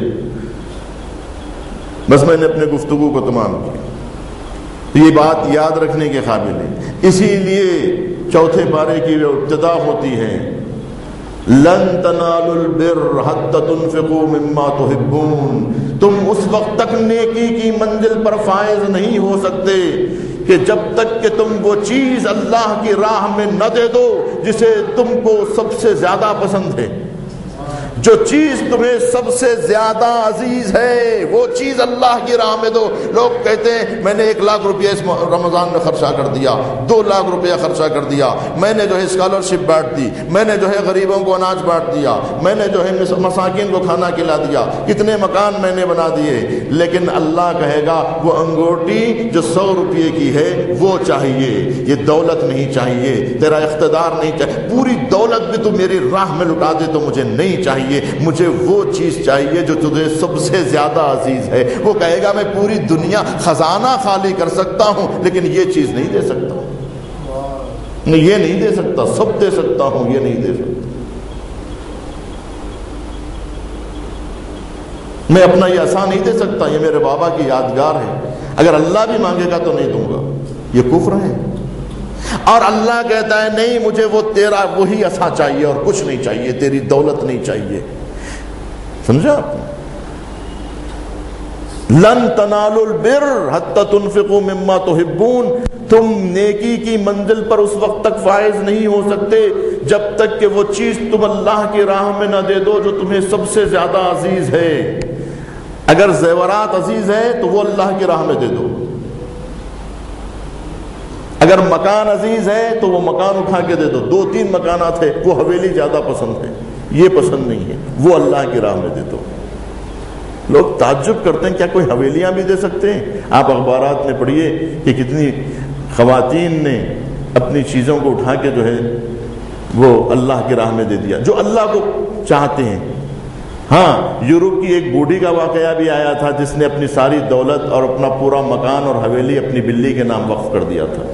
بس میں نے اپنے گفتگو کو تمام کیا. یہ بات یاد رکھنے کے قابل ہے. اسی لیے چوتھے پارے کی جو ابتدا ہوتی ہے لن تنالوا البر حتى تنفقوا مما تحبون، تم اس وقت تک نیکی کی منزل پر فائز نہیں ہو سکتے کہ جب تک کہ تم وہ چیز اللہ کی راہ میں نہ دے دو جسے تم کو سب سے زیادہ پسند ہے۔ جو چیز تمہیں سب سے زیادہ عزیز ہے وہ چیز اللہ کی راہ میں دو۔ لوگ کہتے ہیں میں نے 1 لاکھ روپیہ اس رمضان میں خرچہ کر دیا، 2 لاکھ روپیہ خرچہ کر دیا، میں نے جو ہے اسکالرشپ بانٹ دی، میں نے جو ہے غریبوں کو اناج بانٹ دیا، میں نے جو ہے مساکین کو کھانا کھلا دیا، کتنے مکان میں نے بنا دیے۔ لیکن اللہ کہے گا وہ انگوٹھی جو 100 روپے کی ہے وہ چاہیے، یہ دولت نہیں چاہیے، تیرا اقتدار نہیں چاہیے، پوری دولت بھی تو میری راہ میں لٹا دے تو مجھے نہیں چاہیے، مجھے وہ چیز چاہیے جو تجھے سب سے زیادہ عزیز ہے۔ وہ کہے گا میں پوری دنیا خزانہ خالی کر سکتا ہوں لیکن یہ چیز نہیں دے سکتا، یہ نہیں دے سکتا، سب دے سکتا ہوں، یہ نہیں دے سکتا۔ میں اپنا یہ ایسا نہیں دے سکتا، یہ میرے بابا کی یادگار ہے، اگر اللہ بھی مانگے گا تو نہیں دوں گا، یہ کفر ہے۔ اور اللہ کہتا ہے نہیں، مجھے وہ تیرا وہی ایسا چاہیے اور کچھ نہیں چاہیے، تیری دولت نہیں چاہیے۔ سمجھا آپ نے؟ لن تنالوا البر حتى تنفقوا مما تحبون، تم نیکی کی منزل پر اس وقت تک فائز نہیں ہو سکتے جب تک کہ وہ چیز تم اللہ کی راہ میں نہ دے دو جو تمہیں سب سے زیادہ عزیز ہے۔ اگر زیورات عزیز ہے تو وہ اللہ کی راہ میں دے دو، اگر مکان عزیز ہے تو وہ مکان اٹھا کے دے دو۔ 2-3 مکانات ہے، وہ حویلی زیادہ پسند ہے، یہ پسند نہیں ہے، وہ اللہ کی راہ میں دے دو۔ لوگ تعجب کرتے ہیں کیا کوئی حویلیاں بھی دے سکتے ہیں؟ آپ اخبارات میں پڑھیے کہ کتنی خواتین نے اپنی چیزوں کو اٹھا کے جو ہے وہ اللہ کی راہ میں دے دیا، جو اللہ کو چاہتے ہیں۔ ہاں، یورپ کی ایک بوڑھی کا واقعہ بھی آیا تھا جس نے اپنی ساری دولت اور اپنا پورا مکان اور حویلی اپنی بلی کے نام وقف کر دیا تھا،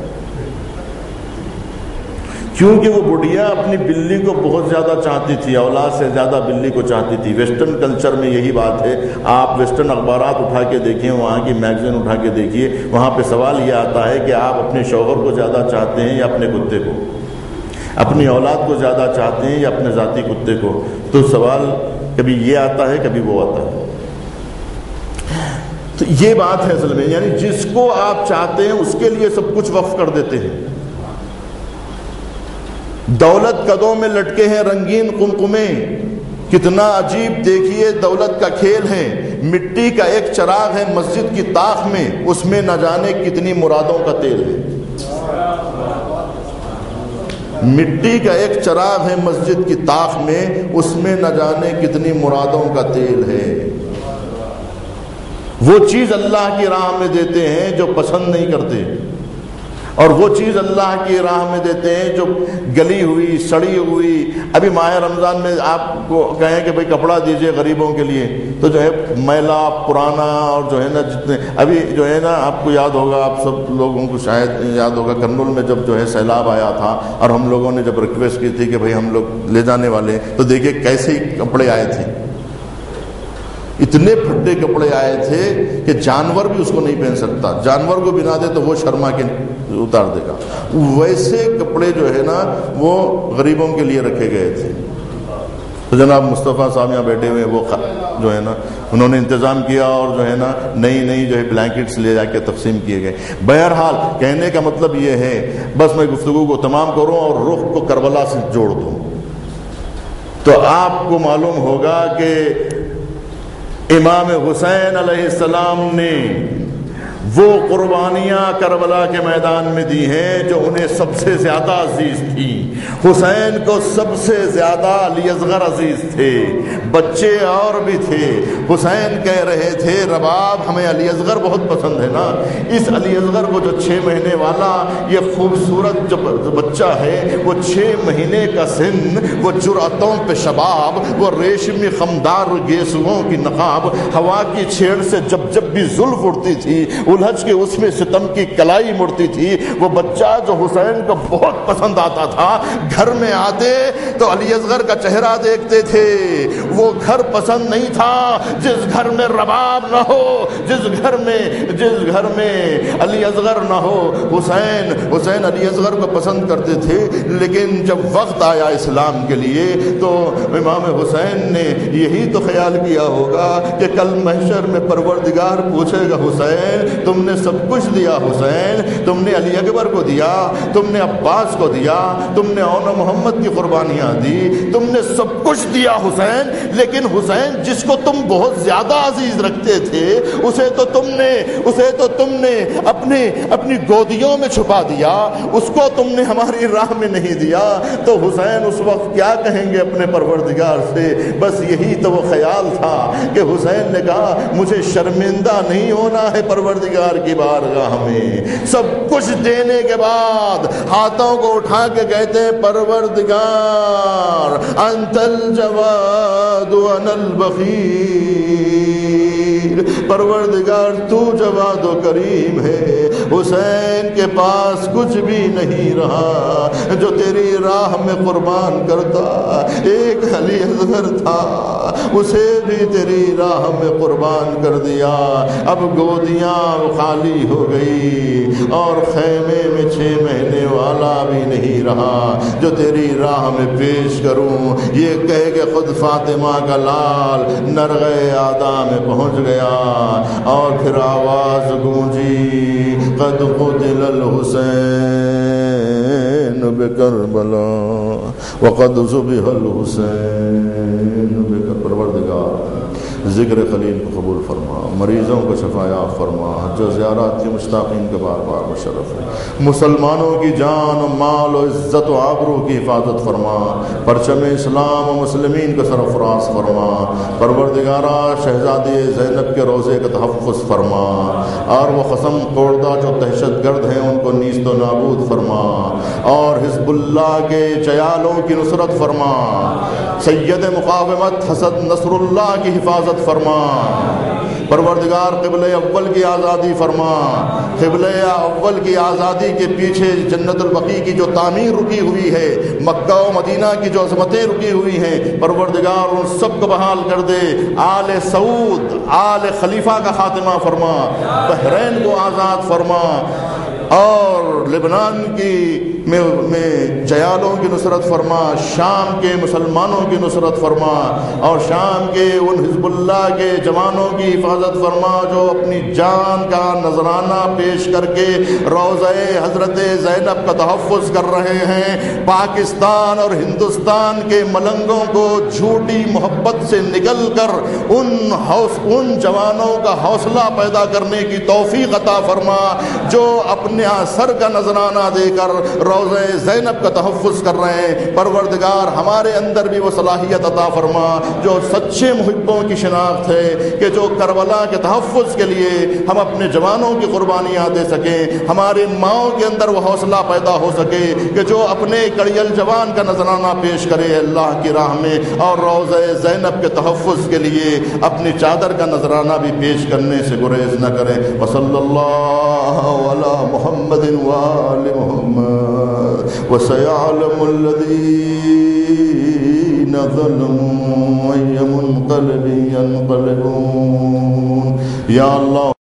کیونکہ وہ بڑھیا اپنی بلی کو بہت زیادہ چاہتی تھی، اولاد سے زیادہ بلی کو چاہتی تھی۔ ویسٹرن کلچر میں یہی بات ہے، آپ ویسٹرن اخبارات اٹھا کے دیکھیں، وہاں کی میگزین اٹھا کے دیکھیے، وہاں پہ سوال یہ آتا ہے کہ آپ اپنے شوہر کو زیادہ چاہتے ہیں یا اپنے کتے کو، اپنی اولاد کو زیادہ چاہتے ہیں یا اپنے ذاتی کتے کو؟ تو سوال کبھی یہ آتا ہے کبھی وہ آتا ہے۔ تو یہ بات ہے اصل میں، یعنی جس کو آپ چاہتے ہیں اس کے لیے سب کچھ وقف کر دیتے ہیں۔ دولت قدوں میں لٹکے ہیں رنگین قمقمے، کتنا عجیب دیکھیے دولت کا کھیل ہے۔ مٹی کا ایک چراغ ہے مسجد کی طاق میں، اس میں نہ جانے کتنی مرادوں کا تیل ہے۔ مٹی کا ایک چراغ ہے مسجد کی طاق میں، اس میں نہ جانے کتنی مرادوں کا تیل ہے۔ وہ چیز اللہ کی راہ میں دیتے ہیں جو پسند نہیں کرتے، اور وہ چیز اللہ کی راہ میں دیتے ہیں جو گلی ہوئی سڑی ہوئی۔ ابھی ماہ رمضان میں آپ کو کہیں کہ بھئی کپڑا دیجئے غریبوں کے لیے، تو جو ہے میلا پرانا اور جو ہے نا جتنے ابھی جو ہے نا آپ کو یاد ہوگا، آپ سب لوگوں کو شاید یاد ہوگا، کرنول میں جب جو ہے سیلاب آیا تھا اور ہم لوگوں نے جب ریکویسٹ کی تھی کہ بھئی ہم لوگ لے جانے والے، تو دیکھیے کیسے کپڑے آئے تھے، اتنے پھٹے کپڑے آئے تھے کہ جانور بھی اس کو نہیں پہن سکتا، جانور کو بنا دے تو وہ شرما کے اتار دے گا۔ ویسے کپڑے جو ہے نا وہ غریبوں کے لیے رکھے گئے تھے۔ تو جناب مصطفیٰ صاحب یہاں بیٹھے ہوئے، وہ جو ہے نا انہوں نے انتظام کیا اور جو ہے نا نئی جو ہے بلینکٹس لے جا کے تقسیم کیے گئے۔ بہرحال کہنے کا مطلب یہ ہے، بس میں گفتگو کو تمام کروں اور رخ کو کربلا سے جوڑ دوں، تو آپ کو معلوم ہوگا کہ امام حسین علیہ السلام نے وہ قربانیاں کربلا کے میدان میں دی ہیں جو انہیں سب سے زیادہ عزیز تھیں۔ حسین کو سب سے زیادہ علی اصغر عزیز تھے، بچے اور بھی تھے۔ حسین کہہ رہے تھے رباب ہمیں علی اصغر بہت پسند ہے نا، اس علی اصغر کو جو 6 مہینے والا یہ خوبصورت جو بچہ ہے، وہ 6 مہینے کا سن، وہ جرأتوں پہ شباب، وہ ریشمی خمدار گیسوؤں کی نقاب، ہوا کی چھیڑ سے جب بھی زلف اڑتی تھی الحج کے اس میں ستم کی کلائی مڑتی تھی، وہ بچہ جو حسین کو بہت پسند آتا تھا، گھر میں آتے تو علی اصغر کا چہرہ دیکھتے تھے۔ وہ گھر پسند نہیں تھا جس گھر میں رباب نہ ہو، جس گھر میں علی اصغر نہ ہو۔ حسین علی اصغر کو پسند کرتے تھے، لیکن جب وقت آیا اسلام کے لیے تو امام حسین نے یہی تو خیال کیا ہوگا کہ کل محشر میں پروردگار پوچھے گا حسین تم نے سب کچھ دیا، حسین تم نے علی اکبر کو دیا، تم نے عباس کو دیا، تم نے اون محمد کی قربانیاں دی، تم نے سب کچھ دیا حسین، لیکن حسین جس کو تم بہت زیادہ عزیز رکھتے تھے اسے تو تم نے اپنی گودیوں میں چھپا دیا، اس کو تم نے ہماری راہ میں نہیں دیا۔ تو حسین اس وقت کیا کہیں گے اپنے پروردگار سے؟ بس یہی تو وہ خیال تھا کہ حسین نے کہا مجھے شرمندہ نہیں ہونا ہے پروردگار کی بارگاہ میں۔ سب کچھ دینے کے بعد ہاتھوں کو اٹھا کے کہتے ہیں پروردگار انت الجواد وانا البخیل، پروردگار تو جواد و کریم ہے، حسین کے پاس کچھ بھی نہیں رہا جو تیری راہ میں قربان کرتا۔ ایک علی اصغر تھا، اسے بھی تیری راہ میں قربان کر دیا۔ اب گودیاں خالی ہو گئی اور خیمے میں 6 مہینے والا بھی نہیں رہا جو تیری راہ میں پیش کروں۔ یہ کہہ کے خود فاطمہ کا لال نرغے آدا میں پہنچ گیا اور پھر آواز گونجی قد قتل الحسین بکربلا وقد ذبح الحسین بکربلا۔ پروردگار ذکر خلیل کو قبول فرما، مریضوں کو شفایاب فرما، حج و زیارات کے مشتاقین کے بار بار مشرف ہے، مسلمانوں کی جان و مال و عزت و آبرو کی حفاظت فرما، پرچم اسلام و مسلمین کو سرفراز فرما۔ پروردگارہ شہزادی زینب کے روزے کا تحفظ فرما، اور وہ قسم خوردہ جو دہشت گرد ہیں ان کو نیست و نابود فرما، اور حزب اللہ کے چیالوں کی نصرت فرما، سید مقاومت حسد نصر اللہ کی حفاظت فرما۔ پروردگار قبلہ اول کی آزادی فرما، قبلہ اول کی آزادی کے پیچھے جنت البقیع کی جو تعمیر رکی ہوئی ہے، مکہ و مدینہ کی جو عظمتیں رکی ہوئی ہیں، پروردگار ان سب کو بحال کر دے۔ آل سعود، آل خلیفہ کا خاتمہ فرما، بحرین کو آزاد فرما، اور لبنان میں جیالوں کی نصرت فرما، شام کے مسلمانوں کی نصرت فرما، اور شام کے ان حزب اللہ کے جوانوں کی حفاظت فرما جو اپنی جان کا نذرانہ پیش کر کے روضہ حضرت زینب کا تحفظ کر رہے ہیں۔ پاکستان اور ہندوستان کے ملنگوں کو جھوٹی محبت سے نکل کر ان جوانوں کا حوصلہ پیدا کرنے کی توفیق عطا فرما جو اپنے سر کا نذرانہ دے کر روضہ زینب کا تحفظ کر رہے ہیں۔ پروردگار ہمارے اندر بھی وہ صلاحیت عطا فرما جو سچے محبوں کی شناخت ہے کہ جو کربلا کے تحفظ کے لیے ہم اپنے جوانوں کی قربانیاں دے سکیں، ہمارے ماؤں کے اندر وہ حوصلہ پیدا ہو سکے کہ جو اپنے کڑیل جوان کا نذرانہ پیش کرے اللہ کی راہ میں، اور روضہ زینب کے تحفظ کے لیے اپنی چادر کا نذرانہ بھی پیش کرنے سے گریز نہ کرے۔ وصلی اللہ علی محمد وآل محمد وسيعلم الذين ظلموا أي منقلب ينقلبون۔ یا اللہ